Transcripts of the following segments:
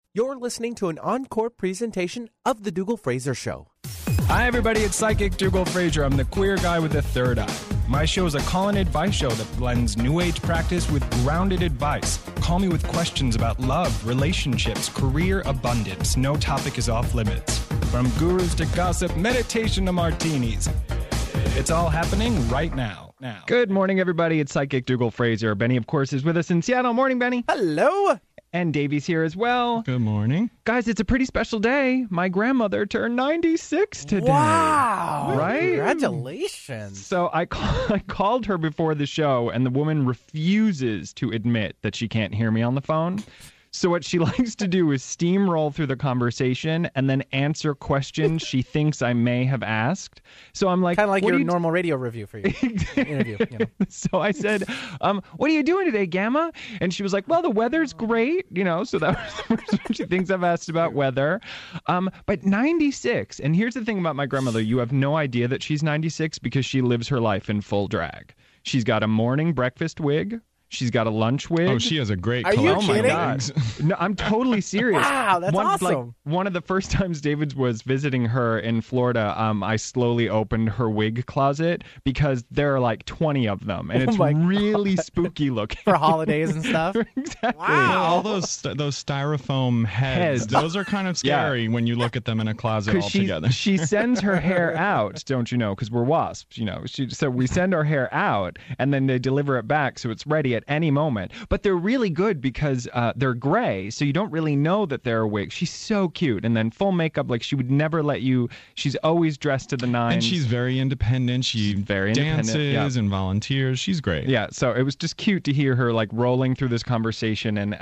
You're listening to an encore presentation of The Dougal Fraser Show. Hi, everybody. It's Psychic Dougal Fraser. I'm the queer guy with the third eye. My show is a call-in advice show that blends New Age practice with grounded advice. Call me with questions about love, relationships, career, abundance. No topic is off limits. From gurus to gossip, meditation to martinis. It's all happening right now. Good morning, everybody. It's Psychic Dougal Fraser. Benny, of course, is with us in Seattle. Morning, Benny. Hello. And Davey's here as well. Good morning. Guys, it's a pretty special day. My grandmother turned 96 today. Wow. Right? Congratulations. So I called her before the show, and the woman refuses to admit that she can't hear me on the phone. So what she likes to do is steamroll through the conversation and then answer questions she thinks I may have asked. So I'm like... Kind of like your normal radio review for your interview. You know? So I said, what are you doing today, Gamma? And she was like, well, the weather's great, so that was the first one she thinks I've asked about weather. But 96, and here's the thing about my grandmother. You have no idea that she's 96 because she lives her life in full drag. She's got a morning breakfast wig. She's got a lunch wig. Oh, she has a great collection. collection. Are you kidding? Oh, my God. No, I'm totally serious. Wow, that's awesome. One of the first times David was visiting her in Florida, I slowly opened her wig closet because there are like 20 of them, and it's really spooky looking. For holidays and stuff? Exactly. Wow. All those styrofoam heads, those are kind of scary when you look at them in a closet all together. She sends her hair out, don't you know, because we're wasps, So we send our hair out, and then they deliver it back so it's ready at any moment. But they're really good because they're gray, so you don't really know that they're a wig. She's so cute. And then full makeup, like she would never let you, she's always dressed to the nines. And she's very independent. She dances and volunteers. She's great. Yeah, so it was just cute to hear her like rolling through this conversation and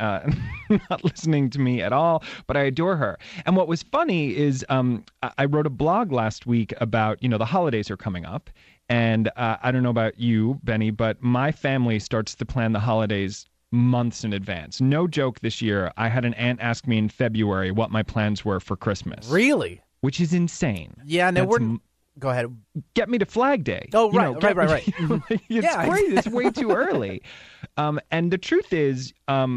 not listening to me at all, but I adore her. And what was funny is I wrote a blog last week about, the holidays are coming up. And I don't know about you, Benny, but my family starts to plan the holidays months in advance. No joke this year. I had an aunt ask me in February what my plans were for Christmas. Really? Which is insane. Yeah, no, go ahead. Get me to Flag Day. Oh, right, right. It's great. It's way too early. And the truth is...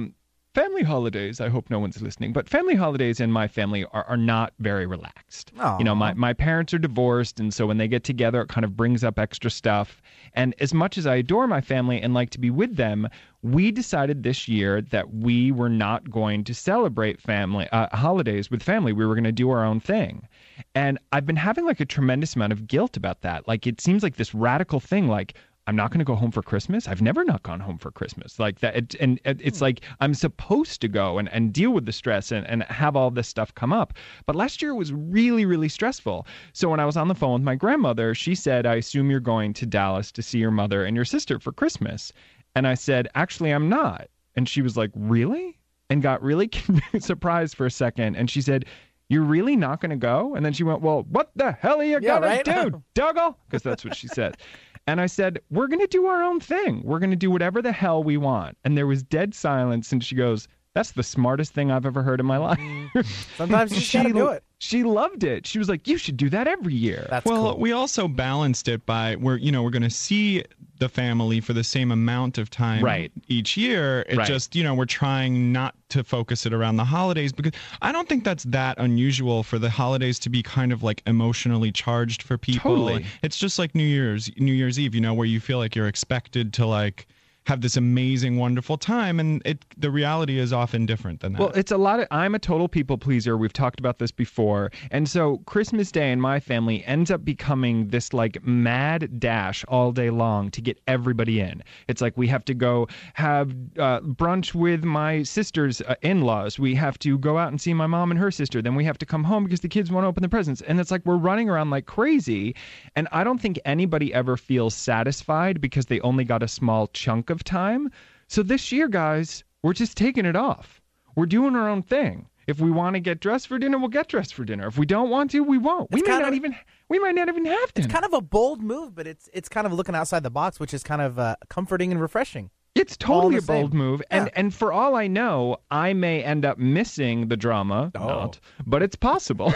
family holidays, I hope no one's listening, but family holidays in my family are not very relaxed. Aww. My parents are divorced, and so when they get together, it kind of brings up extra stuff. And as much as I adore my family and like to be with them, we decided this year that we were not going to celebrate family holidays with family. We were going to do our own thing. And I've been having like a tremendous amount of guilt about that. Like it seems like this radical thing, like, I'm not going to go home for Christmas. I've never not gone home for Christmas like that. It's like I'm supposed to go and deal with the stress and have all this stuff come up. But last year was really, really stressful. So when I was on the phone with my grandmother, she said, I assume you're going to Dallas to see your mother and your sister for Christmas. And I said, actually, I'm not. And she was like, really? And got really surprised for a second. And she said, you're really not going to go? And then she went, well, what the hell are you going to do, Dougal? Because that's what she said. And I said, we're going to do our own thing. We're going to do whatever the hell we want. And there was dead silence. And she goes, that's the smartest thing I've ever heard in my life. Sometimes you just got to do it. She loved it. She was like, you should do that every year. That's cool. Cool. We also balanced it by we're going to see the family for the same amount of time each year. It just, we're trying not to focus it around the holidays because I don't think that's that unusual for the holidays to be kind of like emotionally charged for people. Totally. It's just like New Year's Eve, where you feel like you're expected to like have this amazing, wonderful time, and the reality is often different than that. Well, it's I'm a total people pleaser. We've talked about this before. And so Christmas Day in my family ends up becoming this like mad dash all day long to get everybody in. It's like we have to go have brunch with my sister's in-laws. We have to go out and see my mom and her sister. Then we have to come home because the kids won't open the presents. And it's like we're running around like crazy. And I don't think anybody ever feels satisfied because they only got a small chunk of time. So this year, guys, we're just taking it off. We're doing our own thing. If we want to get dressed for dinner, we'll get dressed for dinner. If we don't want to, we won't. We might not even have dinner. It's kind of a bold move, but it's kind of looking outside the box, which is kind of comforting and refreshing. It's totally a bold move. And for all I know, I may end up missing the drama. But it's possible.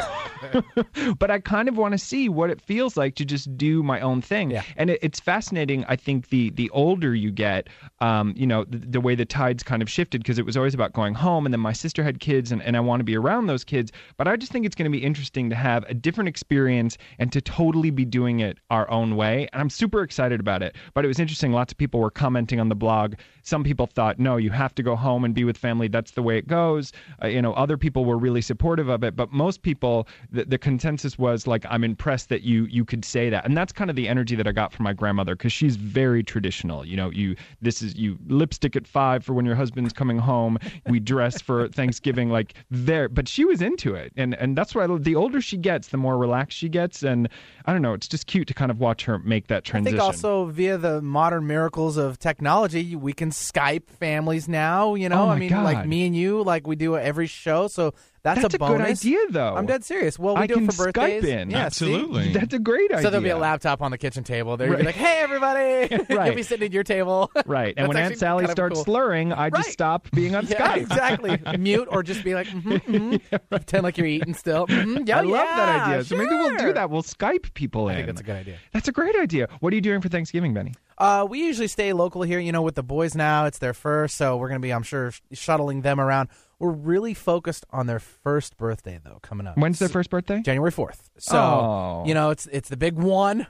But I kind of want to see what it feels like to just do my own thing. Yeah. And it's fascinating. I think the older you get, the way the tides kind of shifted, because it was always about going home, and then my sister had kids, and I want to be around those kids. But I just think it's going to be interesting to have a different experience and to totally be doing it our own way. And I'm super excited about it. But it was interesting. Lots of people were commenting on the blog. Some people thought, no, you have to go home and be with family. That's the way it goes. Other people were really supportive of it. But most people, the consensus was like, I'm impressed that you could say that. And that's kind of the energy that I got from my grandmother, because she's very traditional. You lipstick at 5 for when your husband's coming home. We dress for Thanksgiving, but she was into it. And that's why the older she gets, the more relaxed she gets. And I don't know, it's just cute to kind of watch her make that transition. I think also via the modern miracles of technology, we can Skype families now, God. Like me and you, like we do every show. So that's a bonus. Good idea, though. I'm dead serious. Well, we do it for birthdays. Skype in. Yeah, absolutely. That's a great idea. So there'll be a laptop on the kitchen table. They'll be like, hey, everybody. Right. You'll be sitting at your table. Right. And when Aunt Sally starts slurring, I just stop being on Skype. Exactly. Mute or just be like, pretend like you're eating still. I love that idea. Sure. So maybe we'll do that. We'll Skype people in. I think that's a good idea. That's a great idea. What are you doing for Thanksgiving, Benny? We usually stay local here, with the boys now. It's their first, so we're going to be, I'm sure, shuttling them around. We're really focused on their first birthday, though, coming up. When's their first birthday? January 4th. So, it's the big one,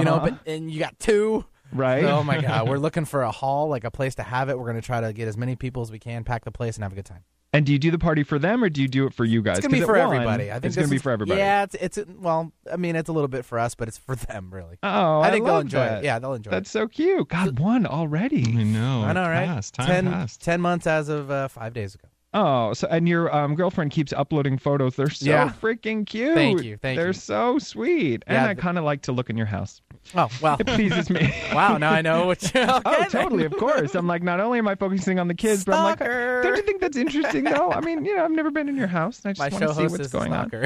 and you got 2. Right. So, oh, my God. We're looking for a hall, like a place to have it. We're going to try to get as many people as we can, pack the place, and have a good time. And do you do the party for them, or do you do it for you guys? It's going to be for everybody. I think it's going to be for everybody. Yeah, it's a little bit for us, but it's for them, really. Oh, I think they'll love enjoy that. it. Yeah, they'll enjoy That's so cute. God, 1 already. I know, right? Time passed. 10 months as of 5 days ago. Oh, so and your girlfriend keeps uploading photos. They're so freaking cute. Thank you. They're so sweet. And I kind of like to look in your house. Oh, well. It pleases me. Wow, now I know what you're Oh, totally, of course. I'm like, not only am I focusing on the kids, but I'm like, don't you think that's interesting, though? I mean, I've never been in your house. And I just want to see what's going on.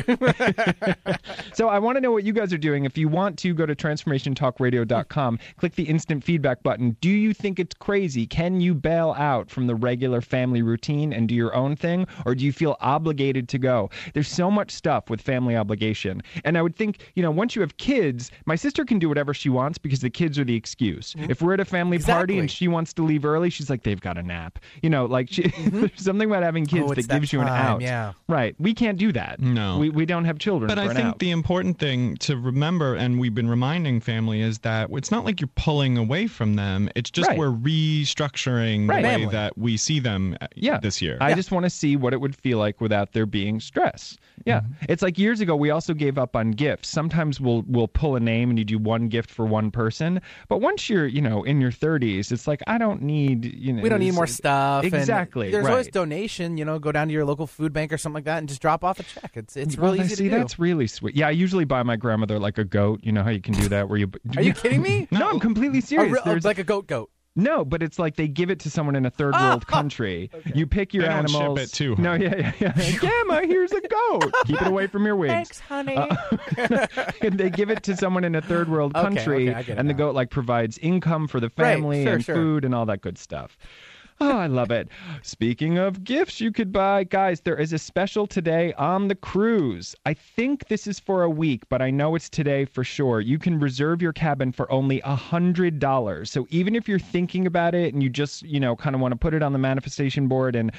So I want to know what you guys are doing. If you want to, go to transformationtalkradio.com, click the instant feedback button. Do you think it's crazy? Can you bail out from the regular family routine and do your own thing? Or do you feel obligated to go? There's so much stuff with family obligation. And I would think, once you have kids, my sister can do whatever she wants because the kids are the excuse. Mm-hmm. If we're at a family party and she wants to leave early, she's like, they've got a nap. There's something about having kids that gives you an out. Yeah. Right. We can't do that. No. We don't have children. But I think the important thing to remember, and we've been reminding family, is that it's not like you're pulling away from them. It's just we're restructuring the way that we see them this year. I just want to see what it would feel like without there being stress. Yeah. Mm-hmm. It's like years ago, we also gave up on gifts. Sometimes we'll pull a name and you do one gift for one person. But once you're, in your 30s, it's like, I don't need, we don't need more stuff. Exactly. And there's always donation, go down to your local food bank or something like that and just drop off a check. It's really easy to do. That's really sweet. Yeah, I usually buy my grandmother like a goat. You know how you can do that where you... Are you kidding me? No, I'm completely serious. There's like a goat. No, but it's like they give it to someone in a third world country. Okay. You pick your animals. Don't ship it too. No, yeah. Gamma, here's a goat. Keep it away from your wigs. Thanks, honey. And they give it to someone in a third world country, and the goat provides income for the family and food and all that good stuff. Oh, I love it. Speaking of gifts you could buy, guys, there is a special today on the cruise. I think this is for a week, but I know it's today for sure. You can reserve your cabin for only $100. So even if you're thinking about it and you just, kind of want to put it on the manifestation board and,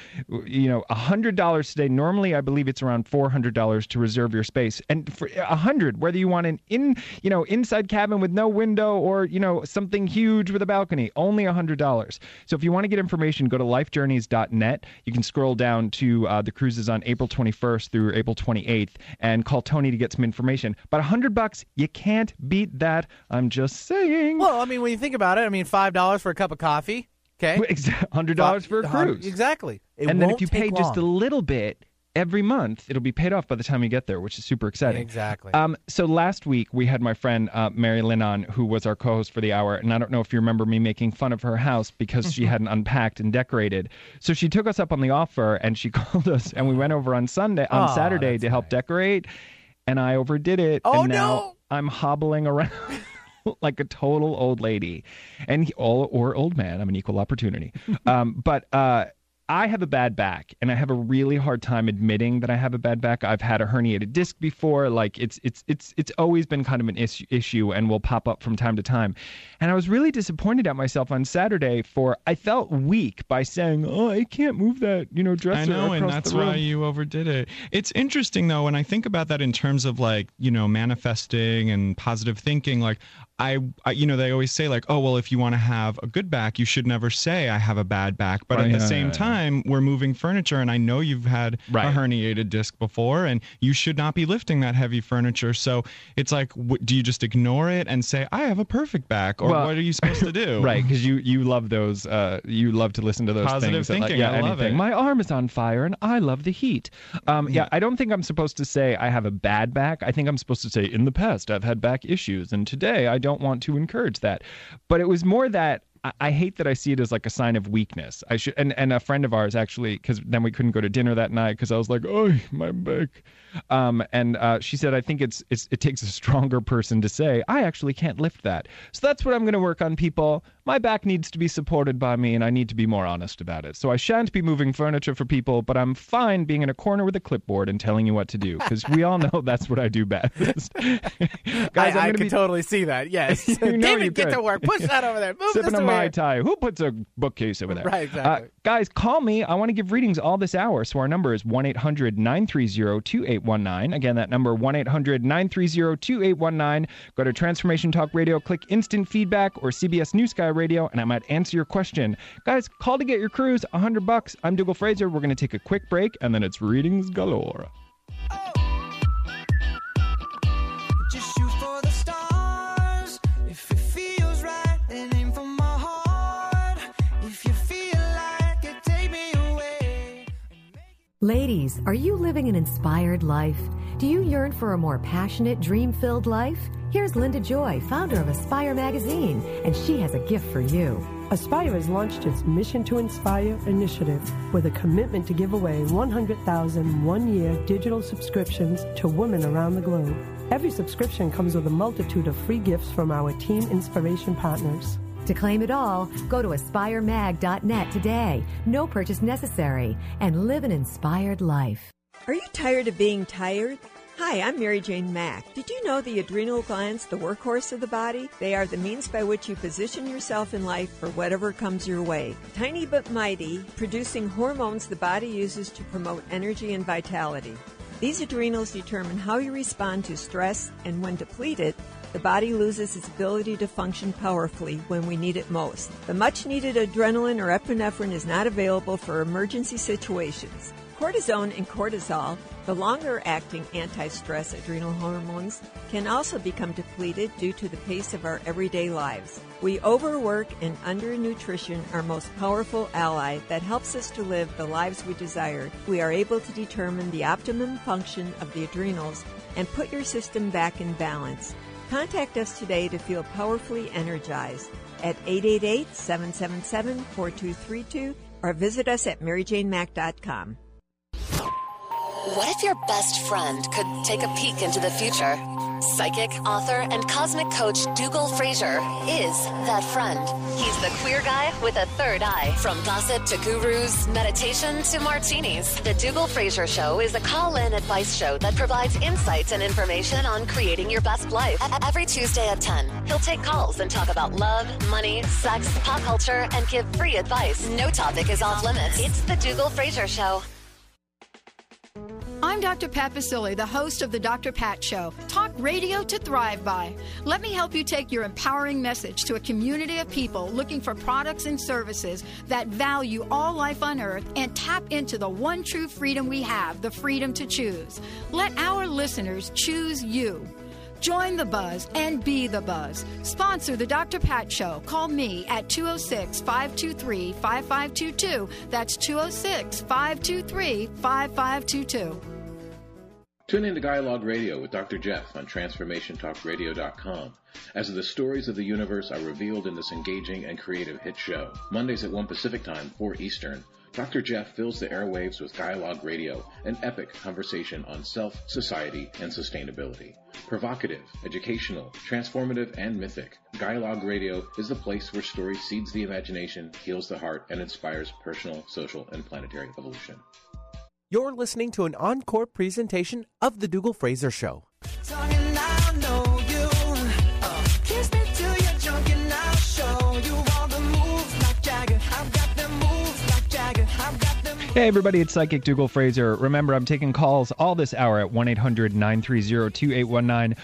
$100 today, normally I believe it's around $400 to reserve your space. And for $100, whether you want an inside cabin with no window or, something huge with a balcony, only $100. So if you want to get information, go to lifejourneys.net. You can scroll down to the cruises on April 21st through April 28th and call Tony to get some information. But $100, you can't beat that. I'm just saying. Well, I mean, when you think about it, $5 for a cup of coffee. Okay. $100 for a cruise. Exactly. And then if you pay just a little bit every month, it'll be paid off by the time you get there, which is super exciting. Exactly. So last week, we had my friend Mary Lynn on, who was our co-host for the hour, and I don't know if you remember me making fun of her house because she hadn't unpacked and decorated. So she took us up on the offer, and she called us, and we went over on Saturday to help decorate, and I overdid it. Oh, and now I'm hobbling around like a total old lady, or old man. I'm an equal opportunity. But I have a bad back, and I have a really hard time admitting that I have a bad back. I've had a herniated disc before. Like it's always been kind of an issue and will pop up from time to time. And I was really disappointed at myself on Saturday I felt weak by saying, "Oh, I can't move that, dresser." I know, and that's why you overdid it. It's interesting though when I think about that in terms of like, manifesting and positive thinking. Like I they always say like, oh well, if you want to have a good back, you should never say I have a bad back. But at the same time, we're moving furniture, and I know you've had a herniated disc before, and you should not be lifting that heavy furniture. So it's like, do you just ignore it and say I have a perfect back, or what are you supposed to do? Right, because you love those. You love to listen to those positive things. Thinking. I love it. My arm is on fire, and I love the heat. I don't think I'm supposed to say I have a bad back. I think I'm supposed to say in the past I've had back issues, and today I don't want to encourage that. But it was more that I hate that I see it as like a sign of weakness. I should, and a friend of ours actually, because then we couldn't go to dinner that night because I was like, oh, my back. And she said, I think it takes a stronger person to say, I actually can't lift that. So that's what I'm going to work on, people. My back needs to be supported by me, and I need to be more honest about it. So I shan't be moving furniture for people, but I'm fine being in a corner with a clipboard and telling you what to do, because we all know that's what I do best. Guys, I can totally see that. Yes. David, get to work. Push that over there. Move Sipping this a Mai Tai. Who puts a bookcase over there? Right, exactly. Guys, call me. I want to give readings all this hour. So our number is 1-800-930-2819. Again, that number 1-800-930-2819. Go to Transformation Talk Radio, click Instant Feedback or CBS New Sky Radio, and I might answer your question. Guys, call to get your cruise, $100. I'm Dougal Fraser. We're going to take a quick break, and then it's readings galore. Just shoot for the stars. If it feels right, then aim for my heart. If you feel like it, take me away. Ladies, are you living an inspired life? Do you yearn for a more passionate, dream-filled life? Here's Linda Joy, founder of Aspire Magazine, and she has a gift for you. Aspire has launched its Mission to Inspire initiative with a commitment to give away 100,000 one-year digital subscriptions to women around the globe. Every subscription comes with a multitude of free gifts from our Team Inspiration partners. To claim it all, go to aspiremag.net today. No purchase necessary, and live an inspired life. Are you tired of being tired? Hi, I'm Mary Jane Mack. Did you know the adrenal glands, the workhorse of the body? They are the means by which you position yourself in life for whatever comes your way. Tiny but mighty, producing hormones the body uses to promote energy and vitality. These adrenals determine how you respond to stress, and when depleted, the body loses its ability to function powerfully when we need it most. The much-needed adrenaline or epinephrine is not available for emergency situations. Cortisone and cortisol, the longer-acting anti-stress adrenal hormones, can also become depleted due to the pace of our everyday lives. We overwork and undernutrition, our most powerful ally that helps us to live the lives we desire. We are able to determine the optimum function of the adrenals and put your system back in balance. Contact us today to feel powerfully energized at 888-777-4232 or visit us at maryjanemack.com. What if your best friend could take a peek into the future? Psychic, author, and cosmic coach Dougal Fraser is that friend. He's the queer guy with a third eye. From gossip to gurus, meditation to martinis, the Dougal Fraser Show is a call-in advice show that provides insights and information on creating your best life. Every Tuesday at 10, he'll take calls and talk about love, money, sex, pop culture, and give free advice. No topic is off limits. It's the Dougal Fraser Show. I'm Dr. Pat Basile, the host of the Dr. Pat Show, talk radio to thrive by. Let me help you take your empowering message to a community of people looking for products and services that value all life on earth and tap into the one true freedom we have, the freedom to choose. Let our listeners choose you. Join the buzz and be the buzz. Sponsor the Dr. Pat Show. Call me at 206-523-5522. That's 206-523-5522. Tune in to Dialogue Radio with Dr. Jeff on TransformationTalkRadio.com as the stories of the universe are revealed in this engaging and creative hit show. Mondays at 1 Pacific Time, 4 Eastern. Dr. Jeff fills the airwaves with Dialogue Radio, an epic conversation on self, society, and sustainability. Provocative, educational, transformative, and mythic, Dialogue Radio is the place where story seeds the imagination, heals the heart, and inspires personal, social, and planetary evolution. You're listening to an encore presentation of The Dougal Fraser Show. Hey everybody, it's Psychic Dougal Fraser. Remember, I'm taking calls all this hour at 1-800-930-2819,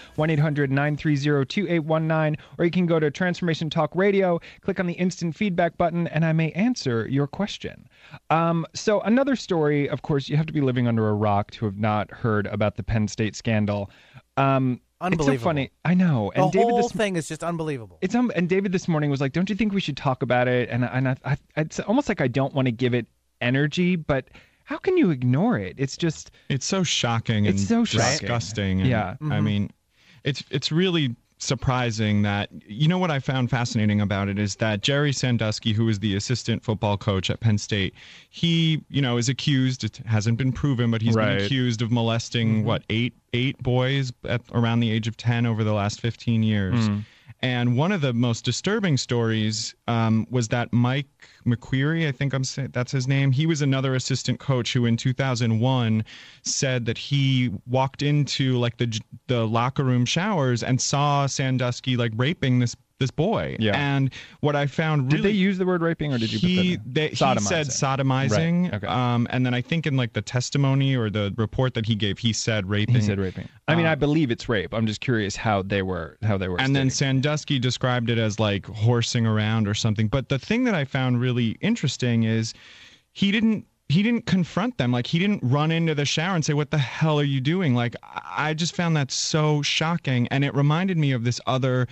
1-800-930-2819, or you can go to Transformation Talk Radio, click on the instant feedback button, and I may answer your question. So another story, of course, you have to be living under a rock to have not heard about the Penn State scandal. Unbelievable. It's so funny. I know. And the whole thing is just unbelievable. And David this morning was like, don't you think we should talk about it? And I it's almost like I don't want to give it energy, but how can you ignore it? It's so shocking and so disgusting. And, yeah. Mm-hmm. I mean, it's really surprising that, you know, what I found fascinating about it is that Jerry Sandusky, who is the assistant football coach at Penn State, he, you know, is accused, it hasn't been proven, but he's been accused of molesting, eight boys at around the age of 10 over the last 15 years. And one of the most disturbing stories was that Mike McQueary, I think that's his name. He was another assistant coach who in 2001 said that he walked into like the locker room showers and saw Sandusky like raping this boy. Yeah. And what I found really... Did they use the word raping or did you put that he said sodomizing. Right. Okay. And then I think in like the testimony or the report that he gave, he said raping. He said raping. I mean, I believe it's rape. I'm just curious how they were And then Sandusky described it as like horsing around or something. But the thing that I found really interesting is he didn't confront them. Like, he didn't run into the shower and say, what the hell are you doing? Like, I just found that so shocking. And it reminded me of this other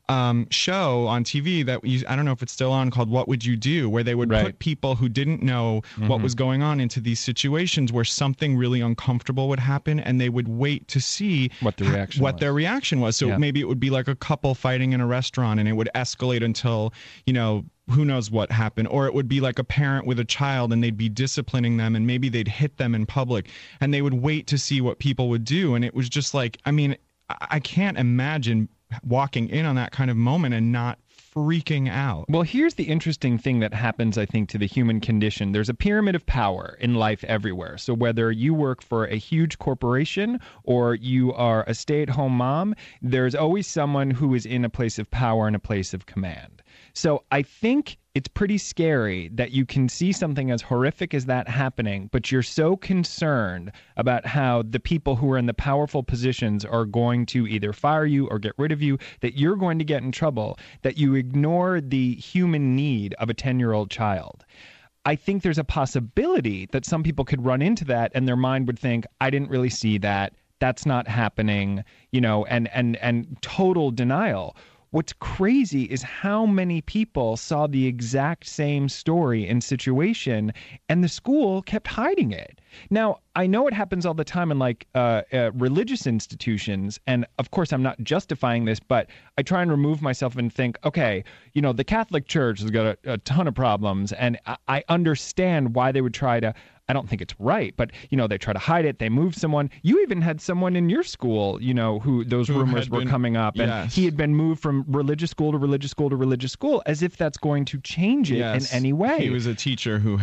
show on TV that I don't know if it's still on, called What Would You Do? Where they would put people who didn't know what was going on into these situations where something really uncomfortable would happen, and they would wait to see what their reaction was. So maybe it would be like a couple fighting in a restaurant, and it would escalate until, you know, who knows what happened. Or it would be like a parent with a child and they'd be disciplining them and maybe they'd hit them in public and they would wait to see what people would do. And it was just like, I mean, I can't imagine walking in on that kind of moment and not freaking out. Well, here's the interesting thing that happens, I think, to the human condition. There's a pyramid of power in life everywhere. So whether you work for a huge corporation or you are a stay-at-home mom, there's always someone who is in a place of power and a place of command. So I think it's pretty scary that you can see something as horrific as that happening, but you're so concerned about how the people who are in the powerful positions are going to either fire you or get rid of you, that you're going to get in trouble, that you ignore the human need of a 10-year-old child. I think there's a possibility that some people could run into that and their mind would think, I didn't really see that. That's not happening, you know, and total denial. What's crazy is how many people saw the exact same story and situation, and the school kept hiding it. Now, I know it happens all the time in like religious institutions, and of course I'm not justifying this, but I try and remove myself and think, okay, you know, the Catholic Church has got a ton of problems, and I understand why they would try to, I don't think it's right, but, you know, they try to hide it. They move someone. You even had someone in your school, you know, who those rumors were coming up, and he had been moved from religious school to religious school to religious school, as if that's going to change it in any way. He was a teacher who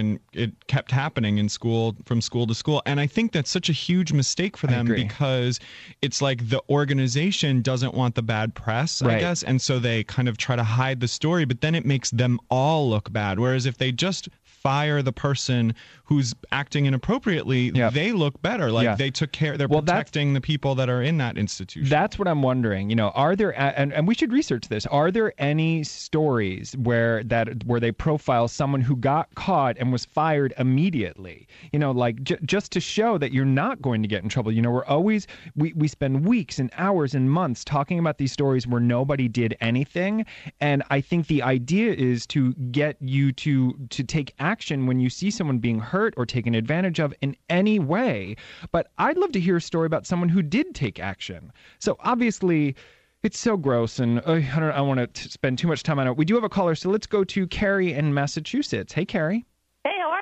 it kept happening in school, from school to school. And I think that's such a huge mistake for them, because it's like the organization doesn't want the bad press, I guess. And so they kind of try to hide the story, but then it makes them all look bad. Whereas if they just fire the person who's acting inappropriately, they look better. Like they took care, they're protecting the people that are in that institution. That's what I'm wondering. You know, are there, and we should research this, are there any stories where they profile someone who got caught and was fired immediately? You know, like just to show that you're not going to get in trouble. You know, we're always, we spend weeks and hours and months talking about these stories where nobody did anything. And I think the idea is to get you to take action when you see someone being hurt or taken advantage of in any way. But I'd love to hear a story about someone who did take action. So obviously, it's so gross, and I don't want to spend too much time on it. We do have a caller, so let's go to Carrie in Massachusetts. Hey, Carrie. Hey, how are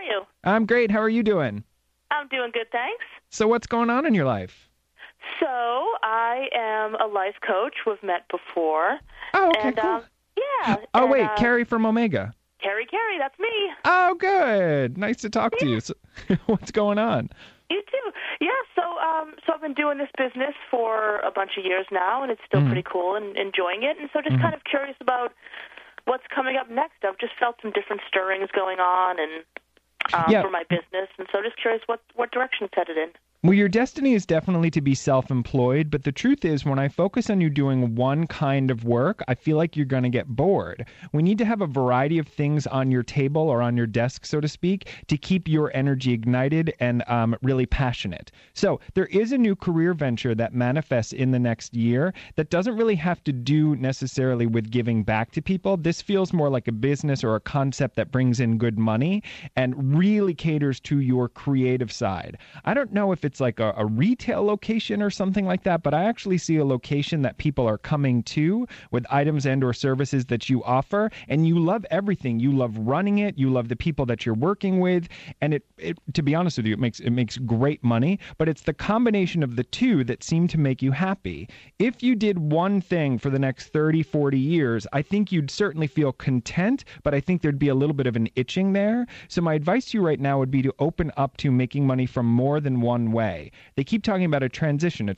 you? I'm great. How are you doing? I'm doing good, thanks. So what's going on in your life? So I am a life coach. We've met before. Oh, okay, cool. Yeah. Oh, wait, Carrie from Omega. Carrie, that's me. Oh, good. Nice to talk to you. So, what's going on? You too. Yeah, so I've been doing this business for a bunch of years now, and it's still pretty cool and enjoying it. And so just kind of curious about what's coming up next. I've just felt some different stirrings going on and for my business, and so just curious what direction it's headed in. Well, your destiny is definitely to be self-employed, but the truth is when I focus on you doing one kind of work, I feel like you're going to get bored. We need to have a variety of things on your table or on your desk, so to speak, to keep your energy ignited and really passionate. So there is a new career venture that manifests in the next year that doesn't really have to do necessarily with giving back to people. This feels more like a business or a concept that brings in good money and really caters to your creative side. I don't know if it's like a retail location or something like that, but I actually see a location that people are coming to with items and or services that you offer, and you love everything. You love running it, you love the people that you're working with, and it to be honest with you, it makes great money, but it's the combination of the two that seem to make you happy. If you did one thing for the next 30, 40 years, I think you'd certainly feel content, but I think there'd be a little bit of an itching there. So my advice to you right now would be to open up to making money from more than one way. They keep talking about a transition.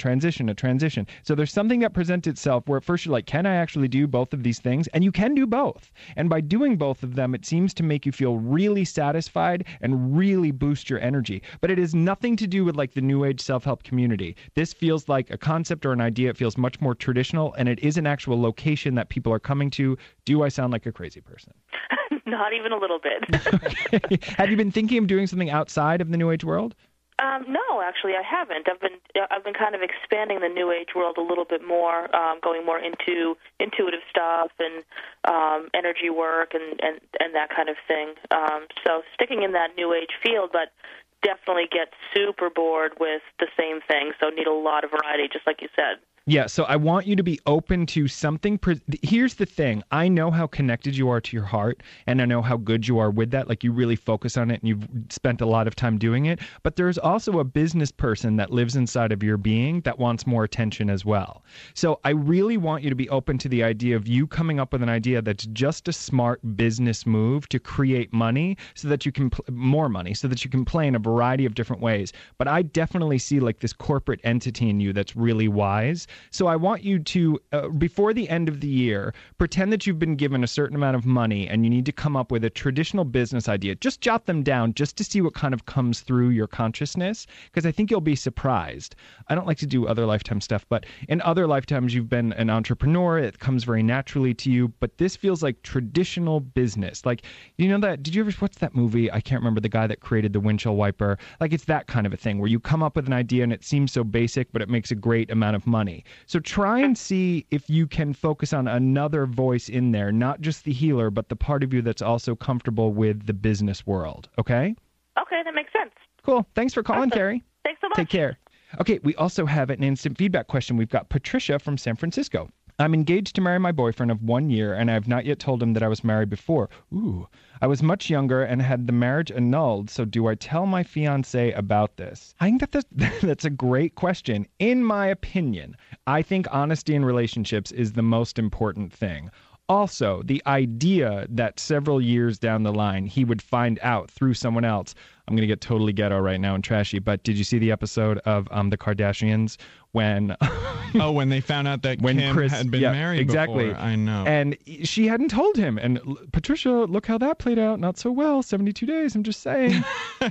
So there's something that presents itself where at first you're like, can I actually do both of these things? And you can do both. And by doing both of them, it seems to make you feel really satisfied and really boost your energy. But it has nothing to do with like the New Age self-help community. This feels like a concept or an idea. It feels much more traditional, and it is an actual location that people are coming to. Do I sound like a crazy person? Not even a little bit. Okay. Have you been thinking of doing something outside of the New Age world? No, actually, I haven't. I've been kind of expanding the New Age world a little bit more, going more into intuitive stuff and energy work and that kind of thing. So sticking in that New Age field, but definitely get super bored with the same thing. So need a lot of variety, just like you said. Yeah, so I want you to be open to something. Here's the thing. I know how connected you are to your heart, and I know how good you are with that. Like, you really focus on it, and you've spent a lot of time doing it. But there's also a business person that lives inside of your being that wants more attention as well. So I really want you to be open to the idea of you coming up with an idea that's just a smart business move to create money so that you can more money, so that you can play in a variety of different ways. But I definitely see like this corporate entity in you that's really wise. So I want you to, before the end of the year, pretend that you've been given a certain amount of money and you need to come up with a traditional business idea. Just jot them down just to see what kind of comes through your consciousness, because I think you'll be surprised. I don't like to do other lifetime stuff, but in other lifetimes you've been an entrepreneur. It comes very naturally to you, but this feels like traditional business. Like, you know that, did you ever, what's that movie? I can't remember the guy that created the windshield wiper. Like, it's that kind of a thing where you come up with an idea and it seems so basic, but it makes a great amount of money. So try and see if you can focus on another voice in there, not just the healer, but the part of you that's also comfortable with the business world. Okay? Okay, that makes sense. Cool. Thanks for calling, Carrie. Thanks so much. Take care. Okay, we also have an instant feedback question. We've got Patricia from San Francisco. I'm engaged to marry my boyfriend of 1 year, and I have not yet told him that I was married before. Ooh. I was much younger and had the marriage annulled, so do I tell my fiancé about this? I think that's a great question. In my opinion, I think honesty in relationships is the most important thing. Also, the idea that several years down the line he would find out through someone else. I'm going to get totally ghetto right now and trashy, but did you see the episode of the Kardashians when... when they found out that Kim Chris had been married exactly. before. I know. And she hadn't told him. And Patricia, look how that played out. Not so well. 72 days, I'm just saying.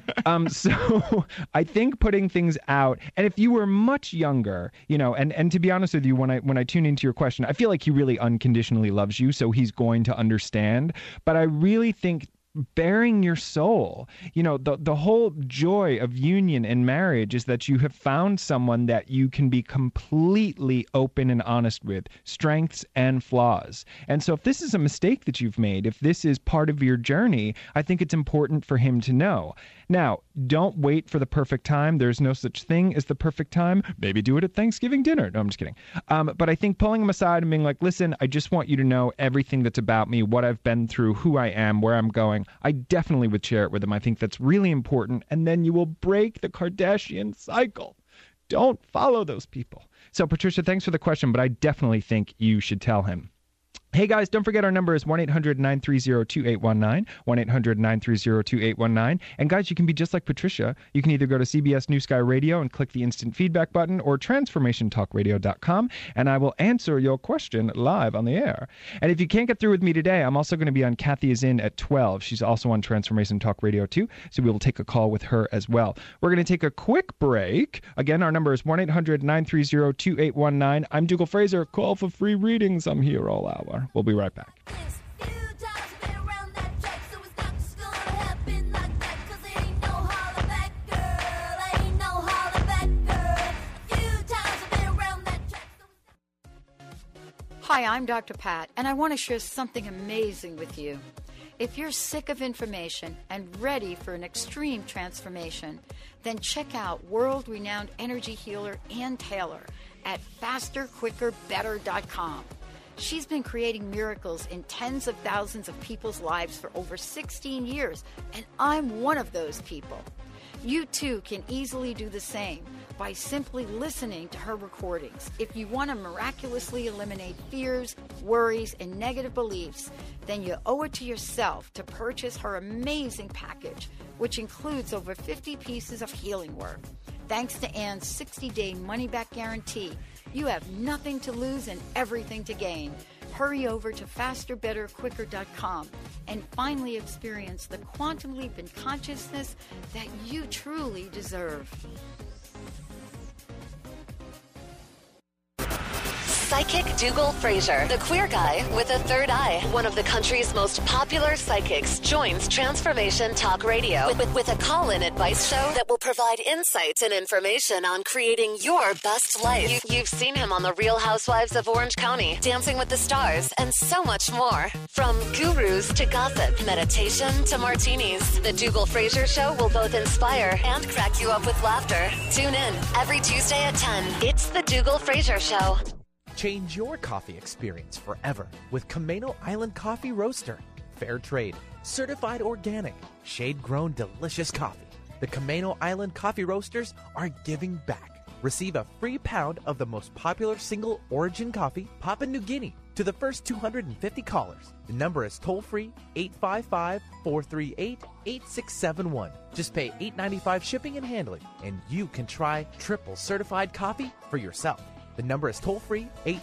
So I think putting things out, and if you were much younger, you know, and to be honest with you, when I tune into your question, I feel like he really unconditionally loves you, so he's going to understand. But I really think bearing your soul, you know, the whole joy of union and marriage is that you have found someone that you can be completely open and honest with, strengths and flaws. And so if this is a mistake that you've made, if this is part of your journey, I think it's important for him to know. Now, don't wait for the perfect time. There's no such thing as the perfect time. Maybe do it at Thanksgiving dinner. No, I'm just kidding. But I think pulling him aside and being like, listen, I just want you to know everything that's about me, what I've been through, who I am, where I'm going. going, I definitely would share it with them. I think that's really important. And then you will break the Kardashian cycle. Don't follow those people. So, Patricia, thanks for the question, but I definitely think you should tell him. Hey, guys, don't forget our number is 1-800-930-2819, 1-800-930-2819. And, guys, you can be just like Patricia. You can either go to CBS New Sky Radio and click the instant feedback button or transformationtalkradio.com, and I will answer your question live on the air. And if you can't get through with me today, I'm also going to be on Kathy Is In at 12. She's also on Transformation Talk Radio, too, so we will take a call with her as well. We're going to take a quick break. Again, our number is 1-800-930-2819. I'm Dougal Fraser. Call for free readings. I'm here all hour. We'll be right back. Hi, I'm Dr. Pat, and I want to share something amazing with you. If you're sick of information and ready for an extreme transformation, then check out world-renowned energy healer Ann Taylor at fasterquickerbetter.com. She's been creating miracles in tens of thousands of people's lives for over 16 years, and I'm one of those people. You too can easily do the same by simply listening to her recordings. If you want to miraculously eliminate fears, worries, and negative beliefs, then you owe it to yourself to purchase her amazing package, which includes over 50 pieces of healing work. Thanks to Ann's 60-day money-back guarantee, you have nothing to lose and everything to gain. Hurry over to fasterbetterquicker.com and finally experience the quantum leap in consciousness that you truly deserve. Psychic Dougal Fraser, the queer guy with a third eye, one of the country's most popular psychics, joins Transformation Talk Radio with a call-in advice show that will provide insights and information on creating your best life. You've seen him on The Real Housewives of Orange County, Dancing with the Stars, and so much more. From gurus to gossip, meditation to martinis, the Dougal Fraser Show will both inspire and crack you up with laughter. Tune in every Tuesday at 10. It's the Dougal Fraser Show. Change your coffee experience forever with Camano Island Coffee Roaster. Fair trade, certified organic, shade-grown delicious coffee. The Camano Island Coffee Roasters are giving back. Receive a free pound of the most popular single origin coffee, Papua New Guinea, to the first 250 callers. The number is toll-free 855-438-8671. Just pay $8.95 shipping and handling, and you can try triple certified coffee for yourself. The number is toll-free,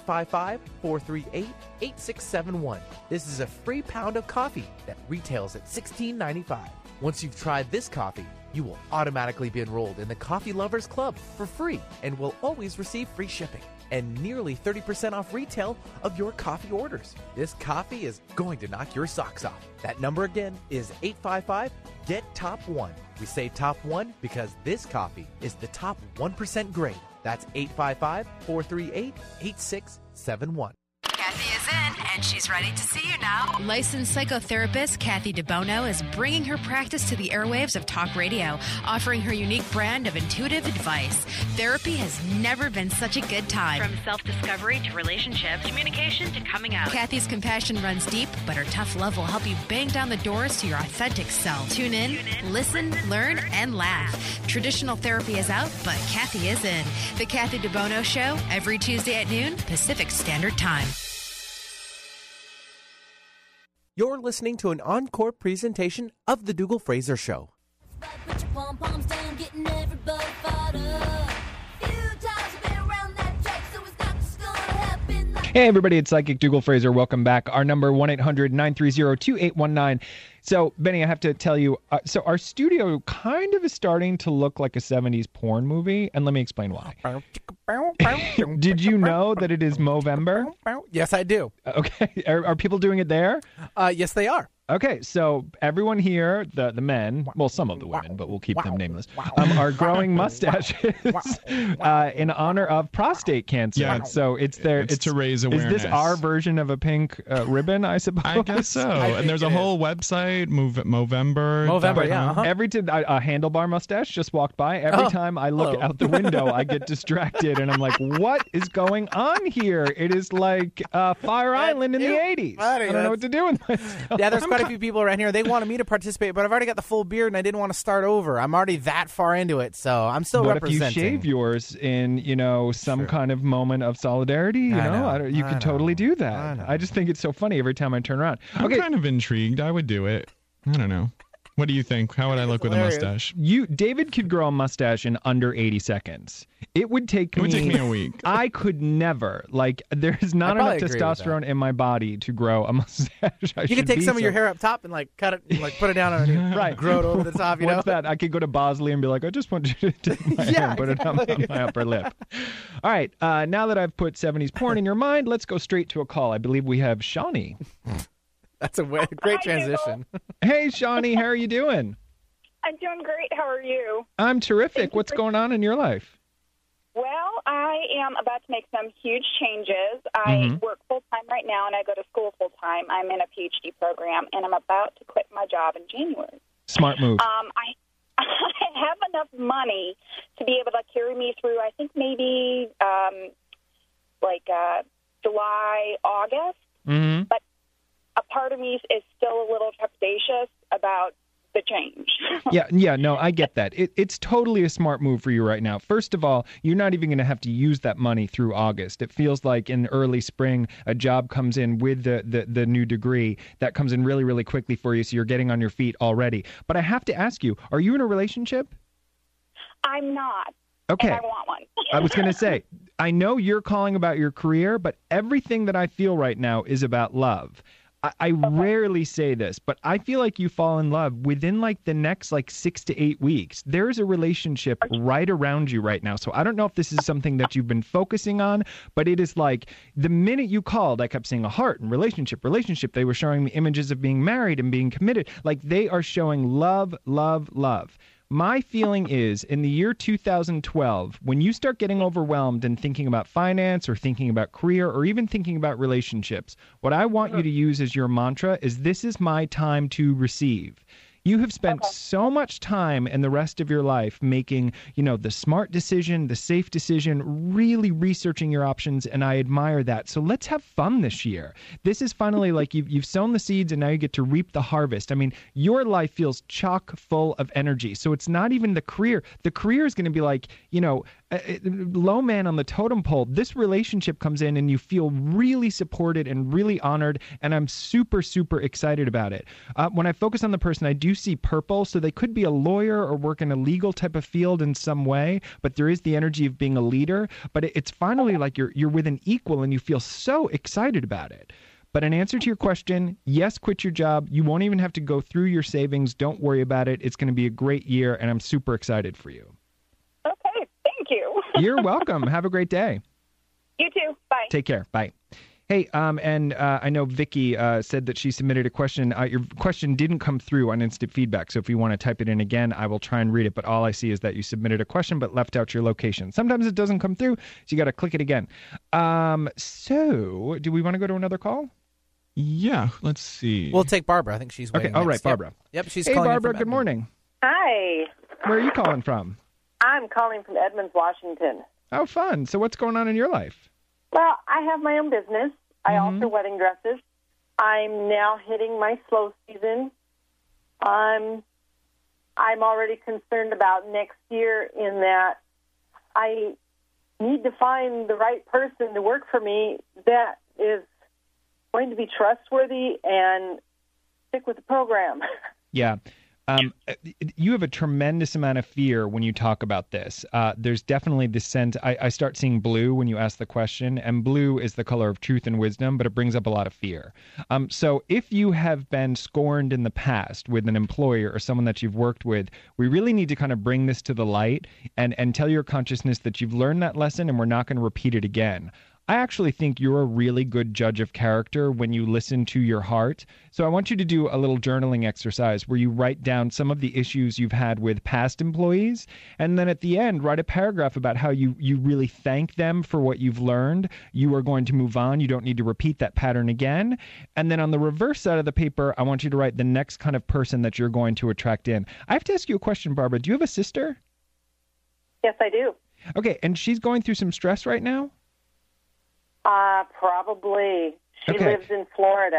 855-438-8671. This is a free pound of coffee that retails at $16.95. Once you've tried this coffee, you will automatically be enrolled in the Coffee Lovers Club for free and will always receive free shipping and nearly 30% off retail of your coffee orders. This coffee is going to knock your socks off. That number again is 855-GET-TOP1. We say top 1 because this coffee is the top 1% grade. That's 855-438-8671. Kathy is in, and she's ready to see you now. Licensed psychotherapist Kathy DeBono is bringing her practice to the airwaves of talk radio, offering her unique brand of intuitive advice. Therapy has never been such a good time. From self-discovery to relationships, communication to coming out. Kathy's compassion runs deep, but her tough love will help you bang down the doors to your authentic self. Tune in, listen, learn, and laugh. Traditional therapy is out, but Kathy is in. The Kathy DeBono Show, every Tuesday at noon, Pacific Standard Time. You're listening to an encore presentation of The Dougal Fraser Show. Put your pom-poms down, getting everybody fired up. Few times you've been around that track, so it's not just gonna happen like... Hey, everybody, it's Psychic Dougal Fraser. Welcome back. Our number, 1-800-930-2819. So, Benny, I have to tell you, so our studio kind of is starting to look like a 70s porn movie, and let me explain why. Did you know that it is Movember? Yes, I do. Okay. Are people doing it there? Yes, they are. Okay, so everyone here, the men, well, some of the women, but we'll keep them nameless, are growing mustaches in honor of prostate cancer. Yeah, so it's to raise awareness. Is this our version of a pink ribbon, I suppose? I guess so. And there's a whole website, Movember. Movember, yeah. Uh-huh. Every time a handlebar mustache just walked by. Every time I look out the window, I get distracted, and I'm like, what is going on here? It is like Fire Island in the 80s. I don't know what to do with myself. Yeah, there's quite a few people around here. They wanted me to participate, but I've already got the full beard, and I didn't want to start over. I'm already that far into it, so I'm still representing. What if you shave yours in, some kind of moment of solidarity? You could totally do that. I just think it's so funny every time I turn around. I'm kind of intrigued. I would do it. I don't know. What do you think? How would I look with a mustache? David could grow a mustache in under 80 seconds. It would take me a week. I could never. There's not enough testosterone in my body to grow a mustache. You could take some of your hair up top and cut it, and, put it down underneath. Right. Grow it over the top. What's that? I could go to Bosley and be like, I just want you to take my hair and put it on my upper lip. All right. Now that I've put 70s porn in your mind, let's go straight to a call. I believe we have Shawnee. That's a great transition. Hey, Shawnee, how are you doing? I'm doing great. How are you? I'm terrific. What's going on in your life? Well, I am about to make some huge changes. I work full-time right now, and I go to school full-time. I'm in a PhD program, and I'm about to quit my job in January. Smart move. I have enough money to be able to carry me through, I think, maybe July, August. Mm-hmm. But a part of me is still a little trepidatious about the change. No, I get that. It's totally a smart move for you right now. First of all, you're not even going to have to use that money through August. It feels like in early spring, a job comes in with the new degree that comes in really, really quickly for you, so you're getting on your feet already. But I have to ask you, are you in a relationship? I'm not. Okay. And I want one. I was going to say, I know you're calling about your career, but everything that I feel right now is about love. I rarely say this, but I feel like you fall in love within the next 6 to 8 weeks. There's a relationship right around you right now. So I don't know if this is something that you've been focusing on, but it is the minute you called, I kept saying a heart and relationship. They were showing me images of being married and being committed. They are showing love, love, love. My feeling is, in the year 2012, when you start getting overwhelmed and thinking about finance or thinking about career or even thinking about relationships, what I want you to use as your mantra is, this is my time to receive. You have spent so much time in the rest of your life making, the smart decision, the safe decision, really researching your options, and I admire that. So let's have fun this year. This is finally you've sown the seeds and now you get to reap the harvest. I mean, your life feels chock full of energy. So it's not even the career. The career is going to be low man on the totem pole. This relationship comes in and you feel really supported and really honored, and I'm super, super excited about it. When I focus on the person, I do see purple, so they could be a lawyer or work in a legal type of field in some way, but there is the energy of being a leader. But it's finally you're with an equal and you feel so excited about it. But in answer to your question, yes, quit your job. You won't even have to go through your savings. Don't worry about it. It's going to be a great year, and I'm super excited for you. Okay, thank you. You're welcome. Have a great day. You too. Bye. Take care. Bye. Hey, and I know Vicky said that she submitted a question. Your question didn't come through on instant feedback, so if you want to type it in again, I will try and read it. But all I see is that you submitted a question but left out your location. Sometimes it doesn't come through, so you got to click it again. So do we want to go to another call? Yeah, let's see. We'll take Barbara. I think she's waiting. Okay, all right, Barbara. Yep, she's calling. Hey, Barbara, good morning. Hi. Where are you calling from? I'm calling from Edmonds, Washington. Oh, fun. So what's going on in your life? Well, I have my own business. I alter wedding dresses. I'm now hitting my slow season. I'm already concerned about next year in that I need to find the right person to work for me that is going to be trustworthy and stick with the program. Yeah. You have a tremendous amount of fear when you talk about this. There's definitely this sense, I start seeing blue when you ask the question, and blue is the color of truth and wisdom, but it brings up a lot of fear. So if you have been scorned in the past with an employer or someone that you've worked with, we really need to kind of bring this to the light and tell your consciousness that you've learned that lesson and we're not going to repeat it again. I actually think you're a really good judge of character when you listen to your heart. So I want you to do a little journaling exercise where you write down some of the issues you've had with past employees. And then at the end, write a paragraph about how you really thank them for what you've learned. You are going to move on. You don't need to repeat that pattern again. And then on the reverse side of the paper, I want you to write the next kind of person that you're going to attract in. I have to ask you a question, Barbara. Do you have a sister? Yes, I do. Okay. And she's going through some stress right now? Probably. She lives in Florida.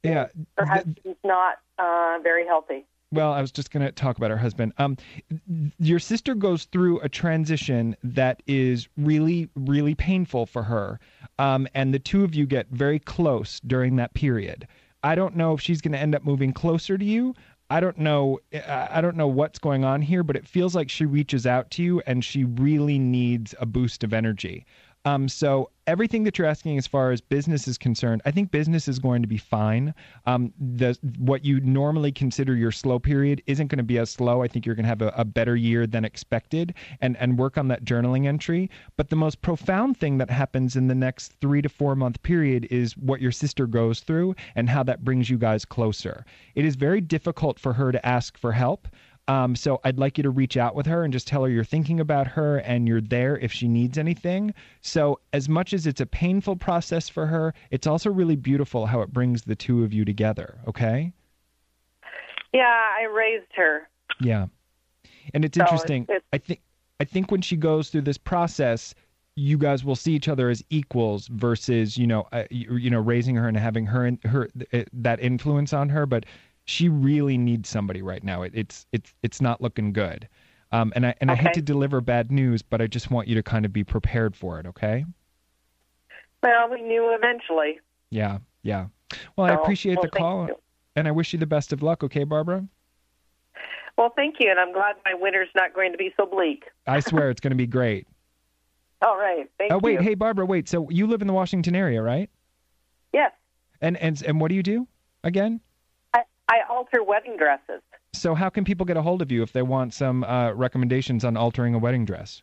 Yeah. Her husband's not very healthy. Well, I was just going to talk about her husband. Your sister goes through a transition that is really, really painful for her, and the two of you get very close during that period. I don't know if she's going to end up moving closer to you. I don't know what's going on here, but it feels like she reaches out to you and she really needs a boost of energy. So everything that you're asking as far as business is concerned, I think business is going to be fine. What you normally consider your slow period isn't going to be as slow. I think you're going to have a better year than expected and work on that journaling entry. But the most profound thing that happens in the next 3 to 4 month period is what your sister goes through and how that brings you guys closer. It is very difficult for her to ask for help. So I'd like you to reach out with her and just tell her you're thinking about her and you're there if she needs anything. So as much as it's a painful process for her, it's also really beautiful how it brings the two of you together, okay? Yeah, I raised her. Yeah. And it's interesting. I think when she goes through this process, you guys will see each other as equals versus, raising her and having her that influence on her, but she really needs somebody right now. It's not looking good. And I hate to deliver bad news, but I just want you to kind of be prepared for it, okay? Well, we knew eventually. Yeah. Well, I appreciate the call, and I wish you the best of luck, okay, Barbara? Well, thank you, and I'm glad my winter's not going to be so bleak. I swear it's going to be great. All right, thank you. Oh, wait, hey, Barbara, wait. So you live in the Washington area, right? Yes. And what do you do again? I alter wedding dresses. So how can people get a hold of you if they want some recommendations on altering a wedding dress?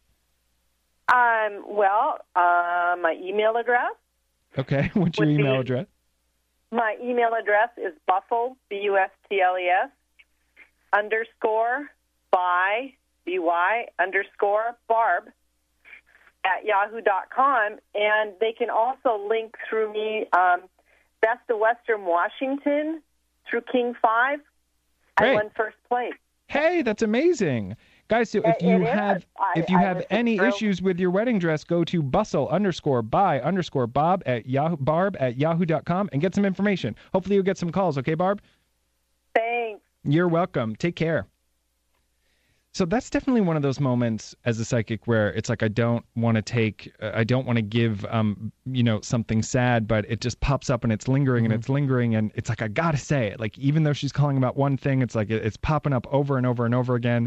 My email address. Okay, what's your email address? My email address is bustle, BUSTLES, _by, BY_Barb @yahoo.com. And they can also link through me, Best of Western Washington, through King 5. I won first place. Hey, that's amazing. Guys, so if you have any issues with your wedding dress, go to bustle_by_Bob @yahoo.com and get some information. Hopefully you'll get some calls, okay, Barb? Thanks. You're welcome. Take care. So that's definitely one of those moments as a psychic where it's like I don't want to give something sad, but it just pops up and it's lingering and it's lingering, and it's like I gotta say it. Like even though she's calling about one thing, it's like it's popping up over and over and over again.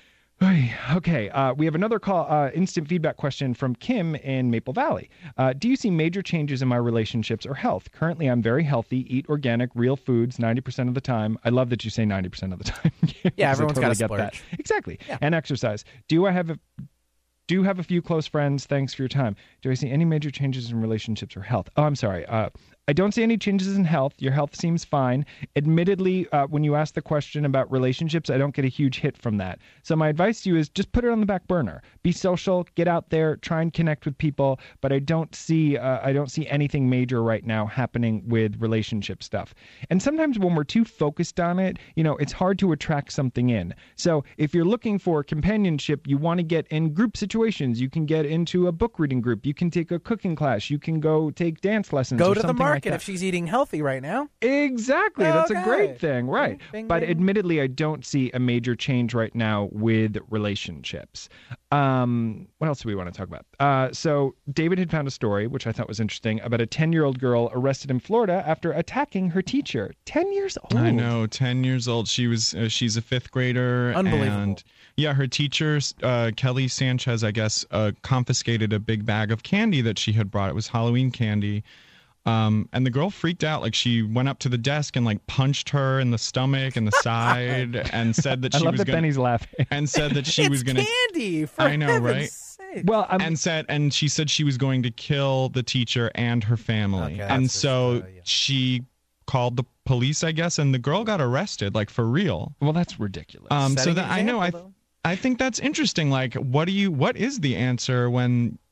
Okay, we have another call, instant feedback question from Kim in Maple Valley. Do you see major changes in my relationships or health? Currently, I'm very healthy, eat organic, real foods 90% of the time. I love that you say 90% of the time. Yeah, everyone's got to splurge. That. Exactly. Yeah. And exercise. Do have a few close friends. Thanks for your time. Do I see any major changes in relationships or health? Oh, I'm sorry. I don't see any changes in health. Your health seems fine. Admittedly, when you ask the question about relationships, I don't get a huge hit from that. So my advice to you is just put it on the back burner. Be social, get out there, try and connect with people. But I don't see anything major right now happening with relationship stuff. And sometimes when we're too focused on it, it's hard to attract something in. So if you're looking for companionship, you want to get in group situations. You can get into a book reading group. You can take a cooking class. You can go take dance lessons. Go to the market if she's eating healtly right now. Exactly. That's a great thing. Right. But admittedly, I don't see a major change right now with relationships. What else do we want to talk about? So David had found a story, which I thought was interesting, about a 10-year-old girl arrested in Florida after attacking her teacher. 10 years old. I know, 10 years old. She's a fifth grader. Unbelievable. And yeah, her teacher, Kelly Sanchez, I guess, confiscated a big bag of candy that she had brought. It was Halloween candy. And the girl freaked out. Like she went up to the desk and like punched her in the stomach and the side and said that she was going. Benny's laughing. And said that she was going to candy. For I know, right? Sake. Well, and she said she was going to kill the teacher and her family. Okay, and so she called the police, I guess, and the girl got arrested, like for real. Well, that's ridiculous. So that I know, I think that's interesting. Like, what is the answer when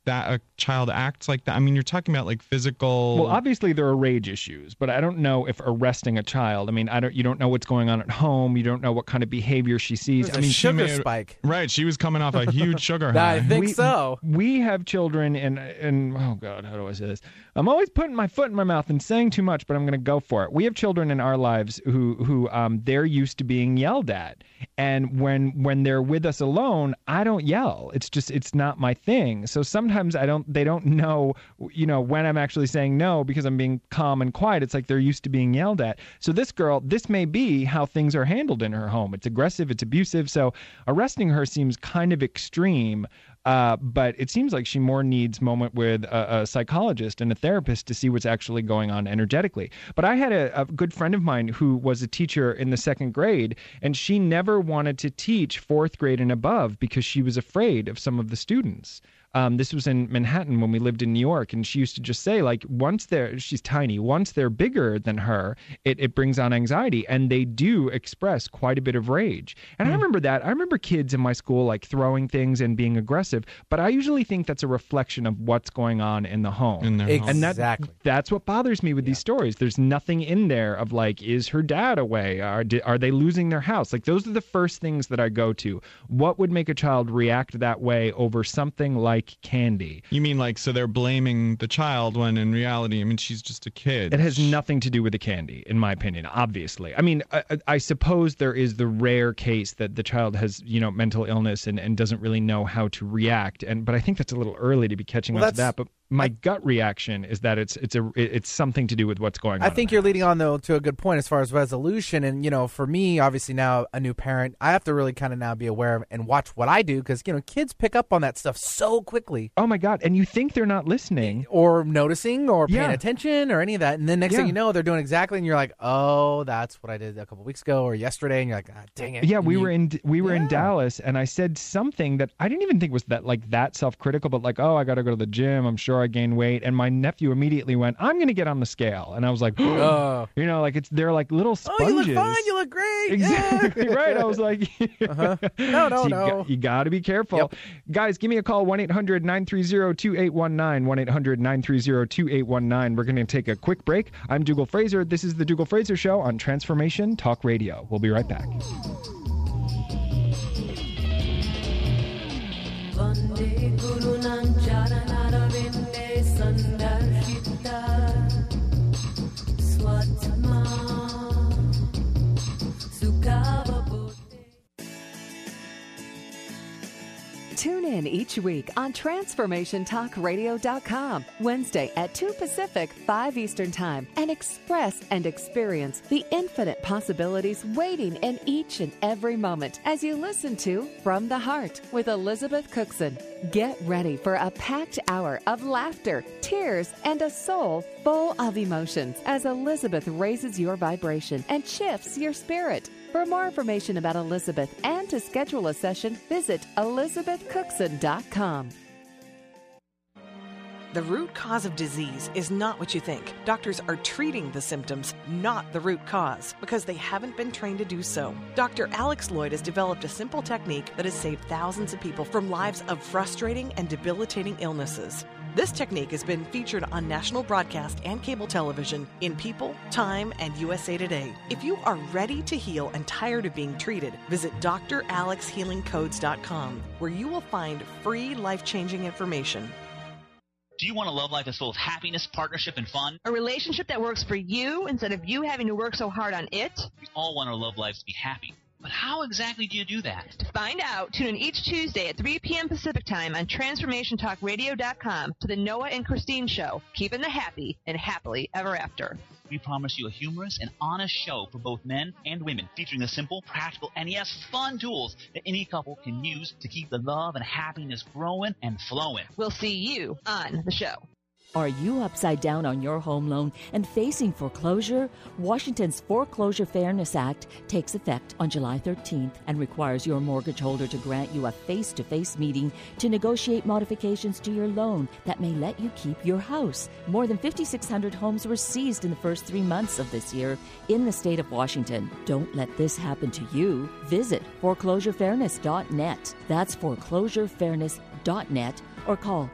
that a child acts like that? I mean, you're talking about like physical. Well, obviously there are rage issues, but I don't know if arresting a child. I mean, you don't know what's going on at home. You don't know what kind of behavior she sees. I mean, sugar spike. Right, she was coming off a huge sugar high. I think so. We have children, and oh God, how do I say this? I'm always putting my foot in my mouth and saying too much, but I'm going to go for it. We have children in our lives who they're used to being yelled at, and when they're with us alone, I don't yell. It's not my thing. So sometimes they don't know, when I'm actually saying no because I'm being calm and quiet. It's like they're used to being yelled at. So this girl, this may be how things are handled in her home. It's aggressive, it's abusive. So arresting her seems kind of extreme. But it seems like she more needs moment with a psychologist and a therapist to see what's actually going on energetically. But I had a good friend of mine who was a teacher in the 2nd grade, and she never wanted to teach 4th grade and above because she was afraid of some of the students. This was in Manhattan when we lived in New York, and she used to just say, like, she's tiny, once they're bigger than her, it brings on anxiety, and they do express quite a bit of rage. And I remember that. I remember kids in my school, like, throwing things and being aggressive, but I usually think that's a reflection of what's going on in the home. Exactly. That's what bothers me with these stories. There's nothing in there of, like, is her dad away? Are they losing their house? Like, those are the first things that I go to. What would make a child react that way over something like candy? You mean like, so they're blaming the child when in reality, I mean, she's just a kid. It has nothing to do with the candy, in my opinion, obviously. I mean, I suppose there is the rare case that the child has, mental illness and doesn't really know how to react. But I think that's a little early to be catching on to that. But my gut reaction is that it's something to do with what's going on. I think you're leading on, though, to a good point as far as resolution. And, for me, obviously now a new parent, I have to really kind of now be aware of and watch what I do because, kids pick up on that stuff so quickly. Oh, my God. And you think they're not listening. Or noticing or paying attention or any of that. And then next thing you know, they're doing exactly, and you're like, oh, that's what I did a couple weeks ago or yesterday. And you're like, ah, dang it. Yeah, we were in Dallas, and I said something that I didn't even think was that self-critical, but like, oh, I got to go to the gym. I'm sure I gained weight. And my nephew immediately went, I'm going to get on the scale. And I was like, oh, they're like little sponges. Oh, you look fine. You look great. Exactly right. I was like, no. You got to be careful. Yep. Guys, give me a call, 1-800-930-2819, 1-800-930-2819. We're going to take a quick break. I'm Dougal Fraser. This is the Dougal Fraser Show on Transformation Talk Radio. We'll be right back. Tune in each week on TransformationTalkRadio.com, Wednesday at 2 Pacific, 5 Eastern Time, and express and experience the infinite possibilities waiting in each and every moment as you listen to From the Heart with Elizabeth Cookson. Get ready for a packed hour of laughter, tears, and a soul full of emotions as Elizabeth raises your vibration and shifts your spirit. For more information about Elizabeth and to schedule a session, visit ElizabethCookson.com. The root cause of disease is not what you think. Doctors are treating the symptoms, not the root cause, because they haven't been trained to do so. Dr. Alex Lloyd has developed a simple technique that has saved thousands of people from lives of frustrating and debilitating illnesses. This technique has been featured on national broadcast and cable television in People, Time, and USA Today. If you are ready to heal and tired of being treated, visit dralexhealingcodes.com, where you will find free life-changing information. Do you want a love life that's full of happiness, partnership, and fun? A relationship that works for you instead of you having to work so hard on it? We all want our love lives to be happy. But how exactly do you do that? To find out, tune in each Tuesday at 3 p.m. Pacific Time on TransformationTalkRadio.com to the Noah and Christine Show, keeping the happy and happily ever after. We promise you a humorous and honest show for both men and women, featuring the simple, practical, and yes, fun tools that any couple can use to keep the love and happiness growing and flowing. We'll see you on the show. Are you upside down on your home loan and facing foreclosure? Washington's Foreclosure Fairness Act takes effect on July 13th and requires your mortgage holder to grant you a face-to-face meeting to negotiate modifications to your loan that may let you keep your house. More than 5,600 homes were seized in the first 3 months of this year in the state of Washington. Don't let this happen to you. Visit foreclosurefairness.net. That's foreclosurefairness.net. or call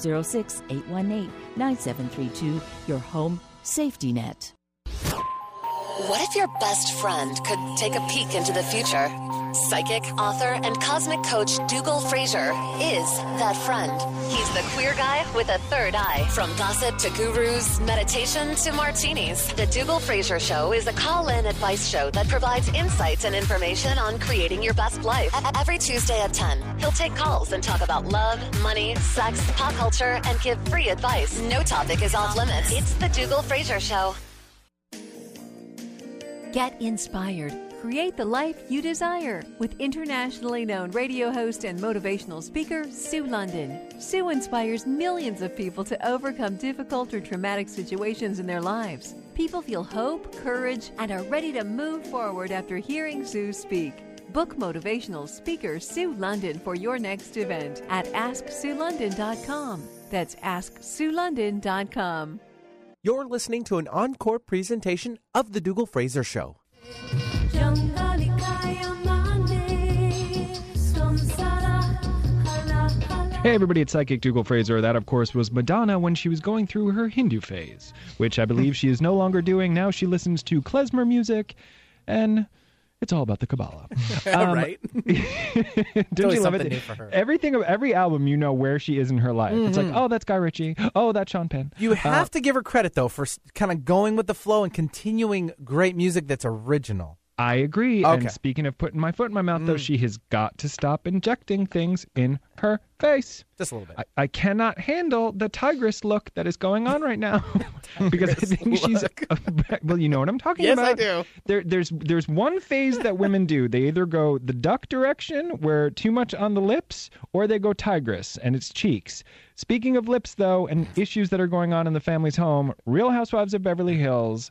206-818-9732, your home safety net. What if your best friend could take a peek into the future? Psychic, author, and cosmic coach Dougal Fraser is that friend. He's the queer guy with a third eye. From gossip to gurus, meditation to martinis, the Dougal Fraser Show is a call-in advice show that provides insights and information on creating your best life. Every Tuesday at 10, he'll take calls and talk about love, money, sex, pop culture, and give free advice. No topic is off limits. It's the Dougal Fraser Show. Get inspired. Create the life you desire with internationally known radio host and motivational speaker, Sue London. Sue inspires millions of people to overcome difficult or traumatic situations in their lives. People feel hope, courage, and are ready to move forward after hearing Sue speak. Book motivational speaker Sue London for your next event at AskSueLondon.com. That's AskSueLondon.com. You're listening to an encore presentation of The Dougal Fraser Show. Hey everybody, it's Psychic Dougal Fraser. That, of course, was Madonna when she was going through her Hindu phase, which I believe she is no longer doing. Now she listens to klezmer music, and it's all about the Kabbalah. Right. Don't you love it? New for her. Every album, you know where she is in her life. It's like, oh, that's Guy Ritchie. Oh, that's Sean Penn. You have to give her credit, though, for kind of going with the flow and continuing great music that's original. I agree. Okay. And speaking of putting my foot in my mouth, though, she has got to stop injecting things in her face. Just a little bit. I cannot handle the tigress look that is going on right now. Because I think she's... well, you know what I'm talking about. Yes, I do. There's one phase that women do. They either go the duck direction, where too much on the lips, or they go tigress, and it's cheeks. Speaking of lips, though, and issues that are going on in the family's home, Real Housewives of Beverly Hills...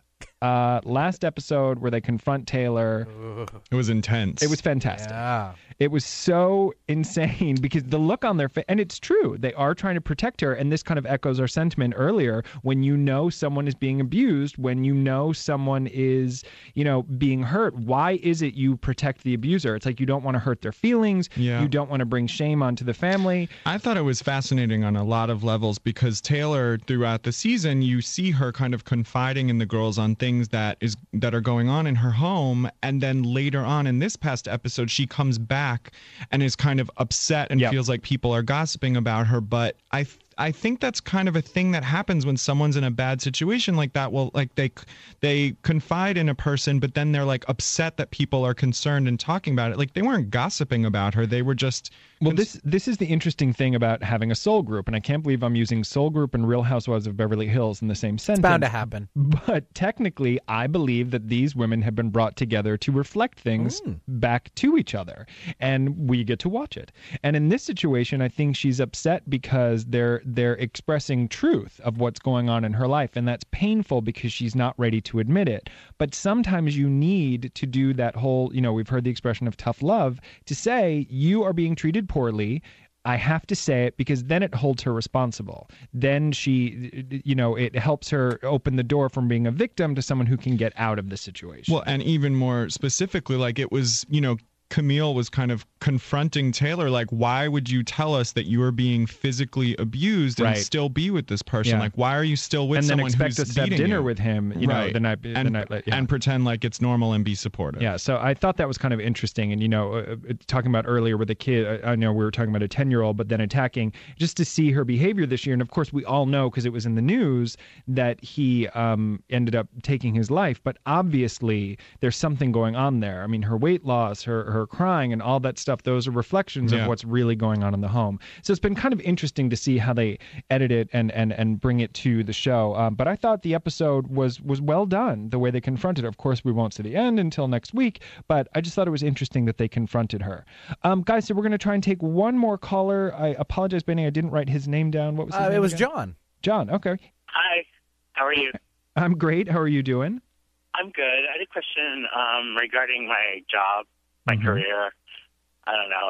last episode where they confront Taylor. It was intense. It was fantastic. Yeah. It was so insane because the look on their face, and it's true, they are trying to protect her, and this kind of echoes our sentiment earlier. When you know someone is being abused, when you know someone is, being hurt, why is it you protect the abuser? It's like you don't want to hurt their feelings. Yeah. You don't want to bring shame onto the family. I thought it was fascinating on a lot of levels because Taylor, throughout the season, you see her kind of confiding in the girls on things that are going on in her home, and then later on in this past episode, she comes back and is kind of upset and feels like people are gossiping about her. But I think that's kind of a thing that happens when someone's in a bad situation like that. Well, like they confide in a person, but then they're like upset that people are concerned and talking about it. Like they weren't gossiping about her. They were just... Well, this is the interesting thing about having a soul group, and I can't believe I'm using Soul Group and Real Housewives of Beverly Hills in the same sentence. It's bound to happen. But technically, I believe that these women have been brought together to reflect things back to each other, and we get to watch it. And in this situation, I think she's upset because they're expressing truth of what's going on in her life, and that's painful because she's not ready to admit it. But sometimes you need to do that whole, we've heard the expression of tough love, to say you are being treated poorly. I have to say it because then it holds her responsible. Then she, it helps her open the door from being a victim to someone who can get out of the situation. Well, and even more specifically, like it was, Camille was kind of confronting Taylor, like, why would you tell us that you are being physically abused and still be with this person? Yeah. Like, why are you still with someone who's beating you? And then expect us to have dinner with him, the night and pretend like it's normal and be supportive. Yeah, so I thought that was kind of interesting. And, talking about earlier with a kid, I know we were talking about a 10-year-old, but then attacking, just to see her behavior this year. And, of course, we all know, because it was in the news, that he ended up taking his life. But obviously, there's something going on there. I mean, her weight loss, her crying and all that stuff, those are reflections of what's really going on in the home. So it's been kind of interesting to see how they edit it and bring it to the show. But I thought the episode was well done, the way they confronted her. Of course, we won't see the end until next week, but I just thought it was interesting that they confronted her. Guys, so we're going to try and take one more caller. I apologize, Benny, I didn't write his name down. What was his name? It was again? John. John, okay. Hi, how are you? I'm great. How are you doing? I'm good. I had a question regarding my job. My career, I don't know.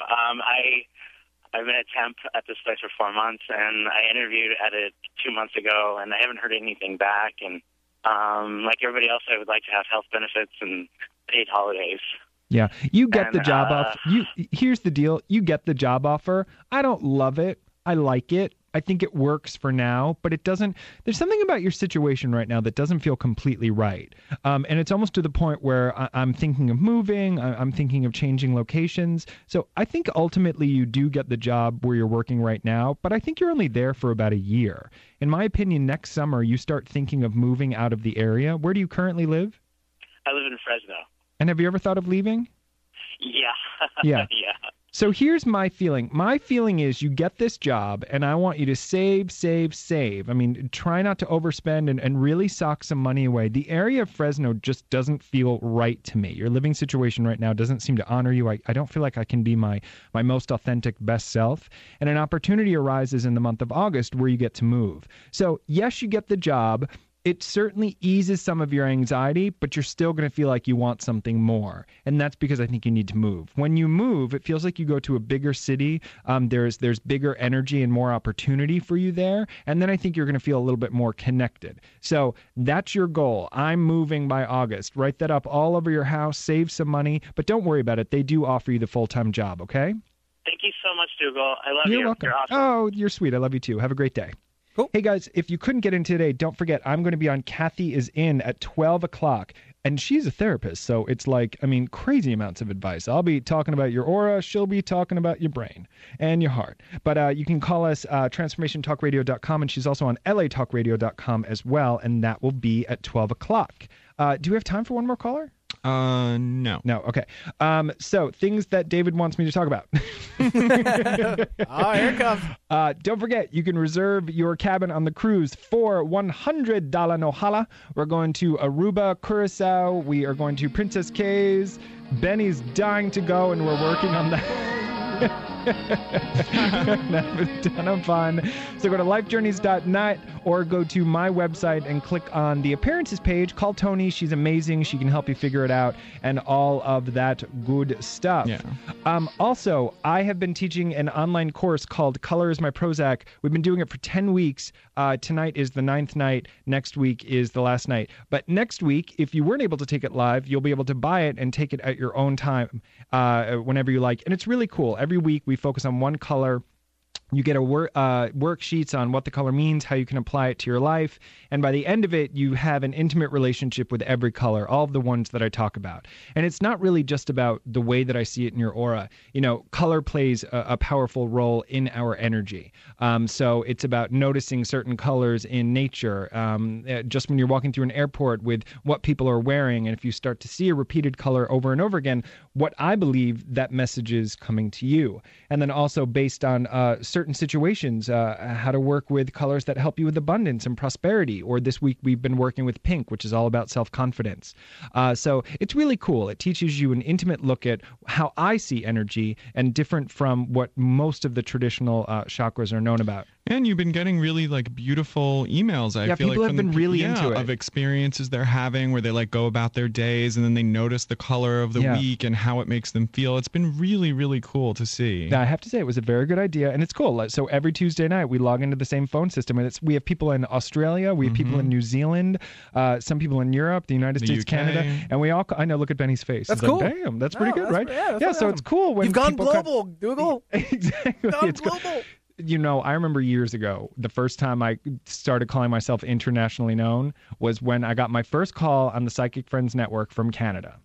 I've been a temp at this place for 4 months, and I interviewed at it 2 months ago, and I haven't heard anything back. And like everybody else, I would like to have health benefits and paid holidays. Yeah, you get the job offer. Here's the deal. You get the job offer. I don't love it. I like it. I think it works for now, but it doesn't. There's something about your situation right now that doesn't feel completely right. And it's almost to the point where I'm thinking of moving. I'm thinking of changing locations. So I think ultimately you do get the job where you're working right now, but I think you're only there for about a year. In my opinion, next summer, you start thinking of moving out of the area. Where do you currently live? I live in Fresno. And have you ever thought of leaving? Yeah. Yeah. Yeah. So here's my feeling. My feeling is you get this job, and I want you to save. I mean, try not to overspend and really sock some money away. The area of Fresno just doesn't feel right to me. Your living situation right now doesn't seem to honor you. I don't feel like I can be my most authentic, best self. And an opportunity arises in the month of August where you get to move. So yes, you get the job. It certainly eases some of your anxiety, but you're still going to feel like you want something more. And that's because I think you need to move. When you move, it feels like you go to a bigger city. There's bigger energy and more opportunity for you there. And then I think you're going to feel a little bit more connected. So that's your goal. I'm moving by August. Write that up all over your house, save some money, but don't worry about it. They do offer you the full-time job, okay? Thank you so much, Dougal. I love you. You're welcome. You're awesome. Oh, you're sweet. I love you too. Have a great day. Cool. Hey, guys, if you couldn't get in today, don't forget, I'm going to be on Kathy is In at 12 o'clock. And she's a therapist, so it's like, crazy amounts of advice. I'll be talking about your aura. She'll be talking about your brain and your heart. But you can call us transformationtalkradio.com, and she's also on latalkradio.com as well, and that will be at 12 o'clock. Do we have time for one more caller? No. No, okay. So, things that David wants me to talk about. Oh, here it comes. Don't forget, you can reserve your cabin on the cruise for $100 Nohala. We're going to Aruba, Curacao. We are going to Princess Cays. Benny's dying to go, and we're working on that. Have a ton of fun. So go to lifejourneys.net or go to my website and click on the appearances page. Call Tony. She's amazing. She can help you figure it out and all of that good stuff. Yeah. Also, I have been teaching an online course called Color is My Prozac. We've been doing it for 10 weeks. Tonight is the 9th night. Next week is the last night. But next week, if you weren't able to take it live, you'll be able to buy it and take it at your own time whenever you like. And it's really cool. Every week we focus on one color. You get worksheets on what the color means, how you can apply it to your life, and by the end of it, you have an intimate relationship with every color, all of the ones that I talk about. And it's not really just about the way that I see it in your aura. You know, color plays a powerful role in our energy. So it's about noticing certain colors in nature. Just when you're walking through an airport with what people are wearing, and if you start to see a repeated color over and over again, what I believe that message is coming to you. And then also based on certain situations, how to work with colors that help you with abundance and prosperity. Or this week we've been working with pink, which is all about self-confidence. So it's really cool. It teaches you an intimate look at how I see energy and different from what most of the traditional chakras are known about. And you've been getting really beautiful emails. I feel people like have been really into it. Of experiences they're having where they go about their days and then they notice the color of the week and how it makes them feel. It's been really, really cool to see. Now, I have to say it was a very good idea, and it's cool. So every Tuesday night we log into the same phone system, and we have people in Australia, we have people in New Zealand, some people in Europe, the United States, UK. Canada, and we all. I know. Look at Benny's face. That's He's cool. Like, damn, that's pretty good, right? Yeah. So it's cool when you've gone people global, Dougal. Exactly. Gone It's global. You know, I remember years ago, the first time I started calling myself internationally known was when I got my first call on the Psychic Friends Network from Canada.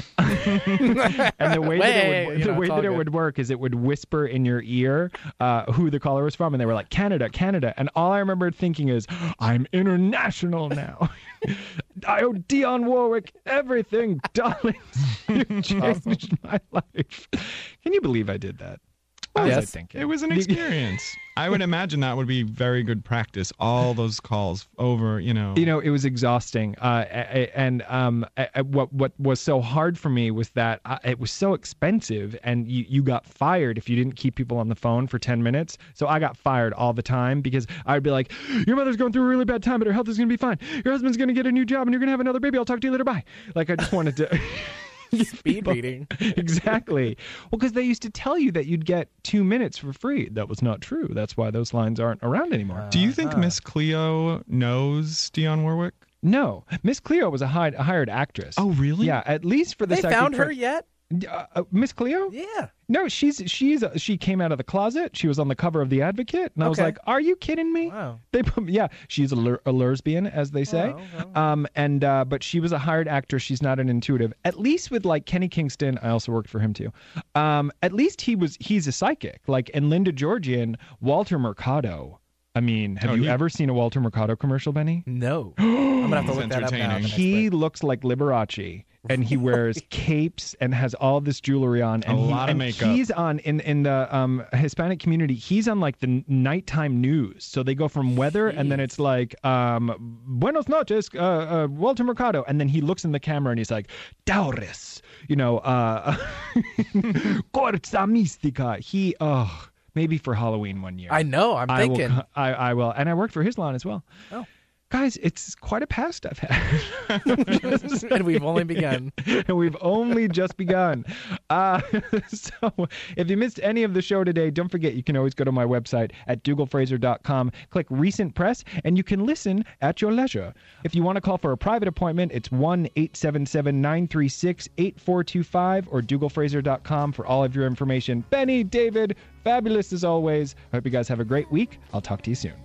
And the way that it would work is it would whisper in your ear who the caller was from, and they were like, Canada, Canada. And all I remember thinking is, I'm international now. I owe Dionne Warwick everything, darling. You changed my life. Can you believe I did that? Yes. It was an experience. I would imagine that would be very good practice. All those calls over, You know, it was exhausting. What was so hard for me was that it was so expensive, and you got fired if you didn't keep people on the phone for 10 minutes. So I got fired all the time because I'd be like, your mother's going through a really bad time, but her health is going to be fine. Your husband's going to get a new job, and you're going to have another baby. I'll talk to you later. Bye. Like, I just wanted to... Speed reading. Exactly. Well, because they used to tell you that you'd get 2 minutes for free. That was not true. That's why those lines aren't around anymore. Do you think Miss Cleo knows Dionne Warwick? No. Miss Cleo was a hired actress. Oh, really? Yeah, at least for the They Psychic found her Friends. yet? Miss Cleo? Yeah. No, she came out of the closet. She was on the cover of The Advocate, and I was like, "Are you kidding me?" Wow. She's a lesbian, as they say. But she was a hired actress. She's not an intuitive. At least with like Kenny Kingston, I also worked for him too. At least he's a psychic. Like, and Linda Georgian, Walter Mercado. I mean, have you ever seen a Walter Mercado commercial, Benny? No. I'm gonna have to look that up now. He looks like Liberace. And he wears capes and has all this jewelry on, and a lot of makeup. He's on in the Hispanic community. He's on like the nighttime news, so they go from weather, and then it's like Buenos noches, Walter Mercado, and then he looks in the camera and he's like Taurus, Corza Mystica. Maybe for Halloween one year. I know. I'm thinking. I will, and I worked for his lawn as well. Oh. Guys, it's quite a past I've had. And we've only begun. And we've only just begun. So if you missed any of the show today, don't forget you can always go to my website at dougalfraser.com, click Recent Press, and you can listen at your leisure. If you want to call for a private appointment, it's 1-877-936-8425 or dougalfraser.com for all of your information. Benny, David, fabulous as always. I hope you guys have a great week. I'll talk to you soon.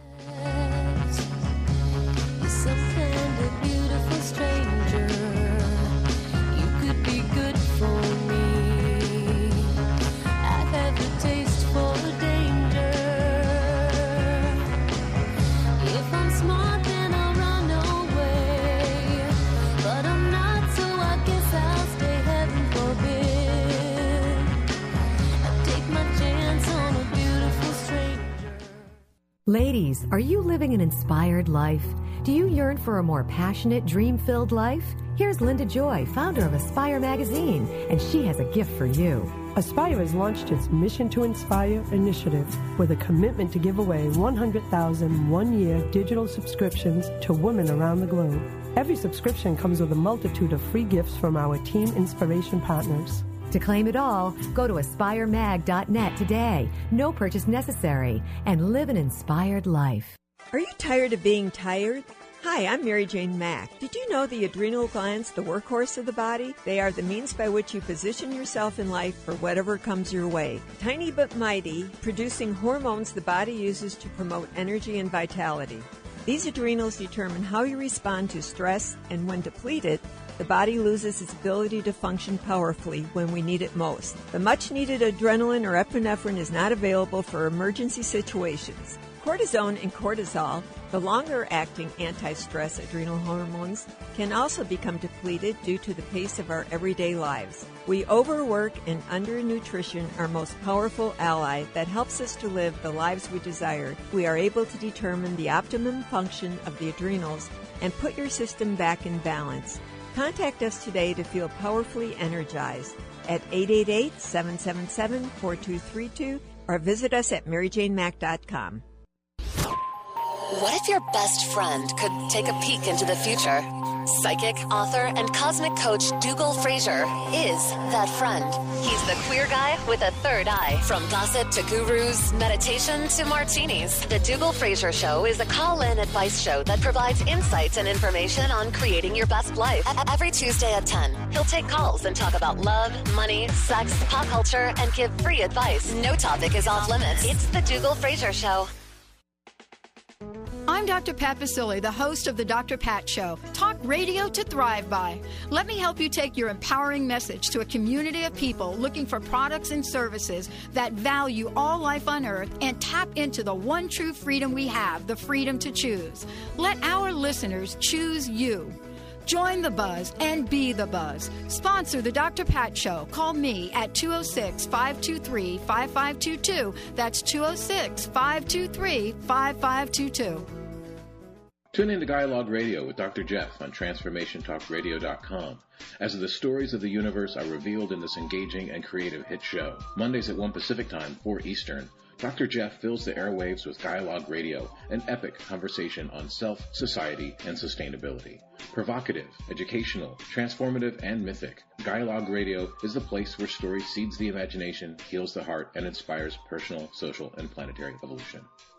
Ladies, are you living an inspired life? Do you yearn for a more passionate, dream-filled life? Here's Linda Joy, founder of Aspire Magazine, and she has a gift for you. Aspire has launched its Mission to Inspire initiative with a commitment to give away 100,000 one-year digital subscriptions to women around the globe. Every subscription comes with a multitude of free gifts from our team inspiration partners. To claim it all, go to aspiremag.net today. No purchase necessary, and live an inspired life. Are you tired of being tired? Hi, I'm Mary Jane Mack. Did you know the adrenal glands, the workhorse of the body? They are the means by which you position yourself in life for whatever comes your way. Tiny but mighty, producing hormones the body uses to promote energy and vitality. These adrenals determine how you respond to stress, and when depleted, the body loses its ability to function powerfully when we need it most. The much-needed adrenaline or epinephrine is not available for emergency situations. Cortisone and cortisol, the longer-acting anti-stress adrenal hormones, can also become depleted due to the pace of our everyday lives. We overwork, and undernutrition, our most powerful ally that helps us to live the lives we desire. We are able to determine the optimum function of the adrenals and put your system back in balance. Contact us today to feel powerfully energized at 888-777-4232 or visit us at maryjanemack.com. What if your best friend could take a peek into the future? Psychic, author, and cosmic coach Dougal Fraser is that friend. He's the queer guy with a third eye. From gossip to gurus, meditation to martinis, the Dougal Fraser Show is a call-in advice show that provides insights and information on creating your best life. Every Tuesday at 10, he'll take calls and talk about love, money, sex, pop culture, and give free advice. No topic is off limits. It's the Dougal Fraser Show. I'm Dr. Pat Basile, the host of the Dr. Pat Show. Talk radio to thrive by. Let me help you take your empowering message to a community of people looking for products and services that value all life on earth and tap into the one true freedom we have, the freedom to choose. Let our listeners choose you. Join the buzz and be the buzz. Sponsor the Dr. Pat Show. Call me at 206-523-5522. That's 206-523-5522. Tune in to Dialogue Radio with Dr. Jeff on TransformationTalkRadio.com as the stories of the universe are revealed in this engaging and creative hit show. Mondays at 1 Pacific Time, 4 Eastern, Dr. Jeff fills the airwaves with Dialogue Radio, an epic conversation on self, society, and sustainability. Provocative, educational, transformative, and mythic, Dialogue Radio is the place where story seeds the imagination, heals the heart, and inspires personal, social, and planetary evolution.